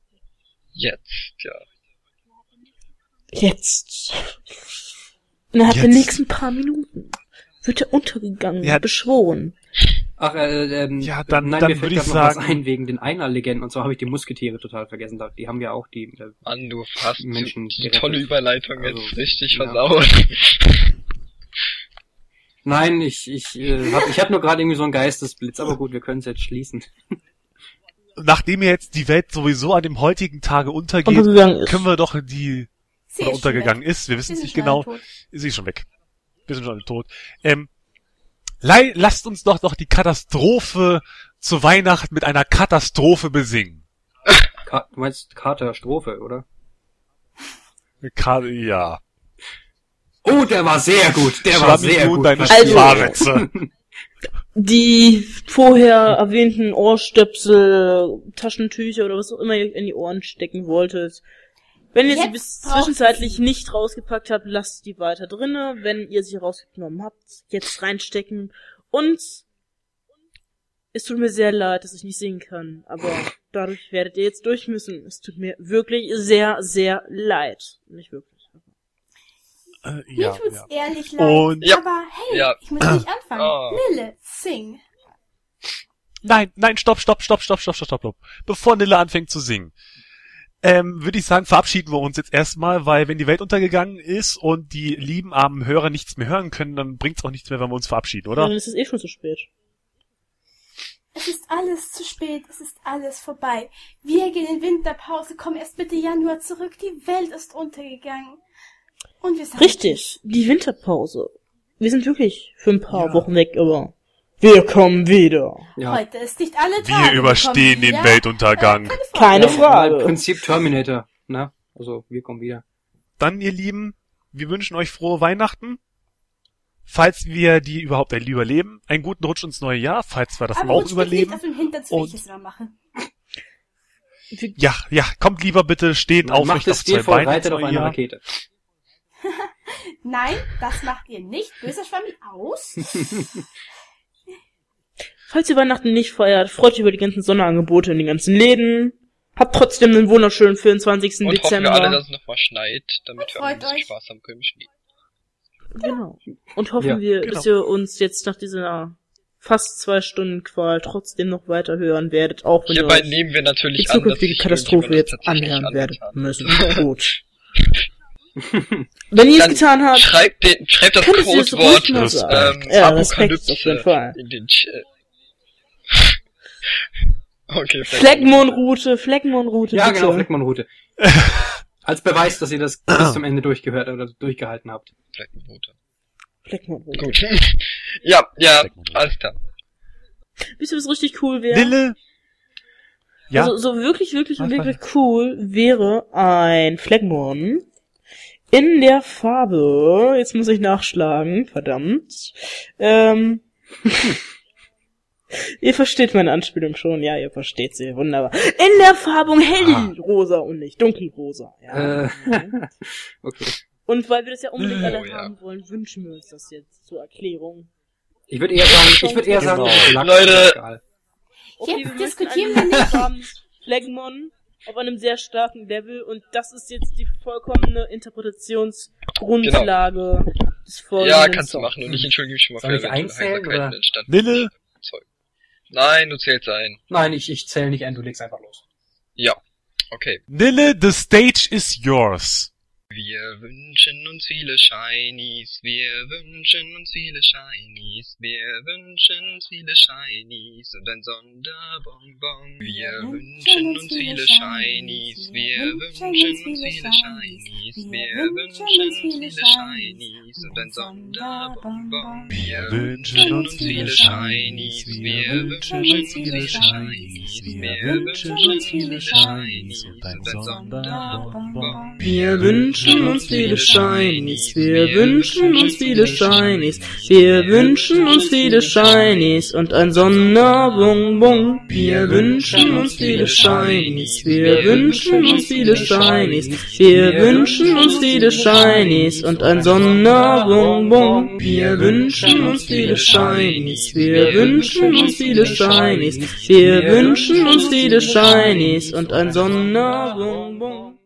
Jetzt, ja. Jetzt. Innerhalb der Jetzt. nächsten paar Minuten wird er untergegangen, Ja. beschworen. Ach, äh, ähm, Ja, dann- nein, dann mir fällt würde ich grad noch was sagen- ein wegen den Einer-Legenden, und zwar habe ich die Musketiere total vergessen, da- die haben ja auch die, äh, Mann, du hast Menschen die gerettet. tolle Überleitung Also, jetzt richtig ja. versaut. nein, ich, ich, äh, hab, ich hatte nur gerade irgendwie so einen Geistesblitz, aber gut, wir können es jetzt schließen. Nachdem jetzt die Welt sowieso an dem heutigen Tage untergeht, Untergegangen ist. können wir doch die, Sie oder ist schon untergegangen weg. ist, wir wissen Sie es sind nicht schon genau, alle tot. sie ist schon weg. Wir sind schon alle tot. Ähm, lei- lasst uns doch noch die Katastrophe zu Weihnachten mit einer Katastrophe besingen. Ka du meinst Katastrophe, oder? Ka ja. Oh, der war sehr gut, der war Schwammi, sehr du und gut. deine Also- Sparwitze. Die vorher erwähnten Ohrstöpsel, Taschentücher oder was auch immer ihr in die Ohren stecken wolltet. Wenn ihr sie Jetzt bis braucht zwischenzeitlich nicht rausgepackt habt, lasst die weiter drinne. Wenn ihr sie rausgenommen habt, jetzt reinstecken. Und es tut mir sehr leid, dass ich nicht singen kann, aber dadurch werdet ihr jetzt durch müssen. Es tut mir wirklich sehr, sehr leid. Nicht wirklich. Äh, Mir ja, tut's ja. ehrlich leid. Und- Ja. Aber hey, Ja. ich muss nicht anfangen. Oh. Lille, sing. Nein, nein, stopp, stopp, stopp, stopp, stopp, stopp, stopp, stopp. Bevor Nilla anfängt zu singen, ähm, würde ich sagen, verabschieden wir uns jetzt erstmal, weil wenn die Welt untergegangen ist und die lieben armen Hörer nichts mehr hören können, dann bringt's auch nichts mehr, wenn wir uns verabschieden, oder? Dann ist es eh schon zu spät. Es ist alles zu spät, es ist alles vorbei. Wir gehen in Winterpause, kommen erst Mitte Januar zurück. Die Welt ist untergegangen. Und wir sagen Richtig, die Winterpause. Wir sind wirklich für ein paar Ja. Wochen weg, aber wir kommen wieder. Ja, heute ist nicht alle Tage. Wir überstehen kommen den wieder. Weltuntergang. Äh, keine Frage. Keine ja, Frage. Im Prinzip Terminator, ne? Also, wir kommen wieder. Dann, ihr Lieben, wir wünschen euch frohe Weihnachten. Falls wir die überhaupt überleben, einen guten Rutsch ins neue Jahr, falls wir das Aber auch rutscht bitte überleben. nicht auf dem Hintern, so wie Und- ich es immer mache. Ja, ja, kommt lieber bitte, steht Man macht aufrecht es auf zwei stilvoll, Beinen ins reitet auf neue eine Jahr. Rakete. Nein, das macht ihr nicht. Böser Schwammi aus. Falls ihr Weihnachten nicht feiert, freut euch über die ganzen Sonderangebote in den ganzen Läden. Habt trotzdem einen wunderschönen vierundzwanzigsten Und hoffen Dezember. wir alle, dass es nochmal schneit, damit Und wir alle ein freut bisschen euch. Spaß haben können im Schnee. Genau. Und hoffen Ja, wir, genau. dass ihr uns jetzt nach dieser fast zwei Stunden Qual trotzdem noch weiter hören werdet, auch wenn ihr Hierbei euch nehmen wir die natürlich an, dass zukünftige sich Katastrophe irgendjemand jetzt das tatsächlich anhören werdet angetan müssen. Gut. Wenn ihr es Dann getan habt, Schreibt, den, schreibt das könnt ihr es Codewort ruhig mal sagen. ähm, Ja, Respekt Apokalypse auf jeden Fall. in den Chat. Okay, Fleckmon-Route, Fleckmon-Route, Ja, bitte. genau, Fleckmann-Route. Als Beweis, dass ihr das bis zum Ende durchgehört oder durchgehalten habt. Fleckmon-Route. Fleckmon-Route. Gut. ja, ja, alles klar. Wisst ihr, was richtig cool wäre? Lille! Ja, Also, so wirklich, wirklich, Was, wirklich cool wäre ein Fleckmon in der Farbe, jetzt muss ich nachschlagen, verdammt, ähm, ihr versteht meine Anspielung schon, ja, ihr versteht sie, wunderbar. In der Farbung hellrosa und nicht dunkelrosa, ja. Äh, okay. Und weil wir das ja unbedingt alle Oh, ja. haben wollen, wünschen wir uns das jetzt zur Erklärung. Ich würde eher sagen, ich würde eher sagen, Genau. Lack, Leute. egal. Okay, Jetzt wir diskutieren möchten wir einen nicht. haben, Fleckmon auf einem sehr starken Level und das ist jetzt die vollkommene Interpretationsgrundlage des folgenden Ja, kannst du Songs. machen und ich entschuldige mich schon mal Soll für ich eventuelle einzählen, Heiterkeiten oder? entstanden. Lille! Nein, du zählst ein. Nein, ich, ich zähle nicht ein, du legst einfach los. Ja, okay. Lille, the stage is yours. Wir wünschen uns viele Shinies, wir wünschen uns viele Shinies, wir wünschen uns viele Shinies und ein Sonderbonbon. Wir wünschen uns viele Shinies, wir wünschen uns viele Shinies, wir wünschen uns viele Shinies und ein Sonderbonbon. Wir wünschen uns viele Shinies, wir wünschen uns viele Shinies, wir wünschen uns viele Shinies und ein Sonderbonbon. Wir wünschen uns viele Shinies, wir wünschen uns viele Shinies, wir wünschen uns viele Shinies und ein Sonderbonbon. Wir wünschen uns viele Shinies, wir wünschen uns viele Shinies, wir wünschen uns viele Shinies und ein Sonderbonbon. Wir wünschen uns viele Shinies, wir wünschen uns viele Shinies, wir wünschen uns viele Shinies und ein Sonderbonbon.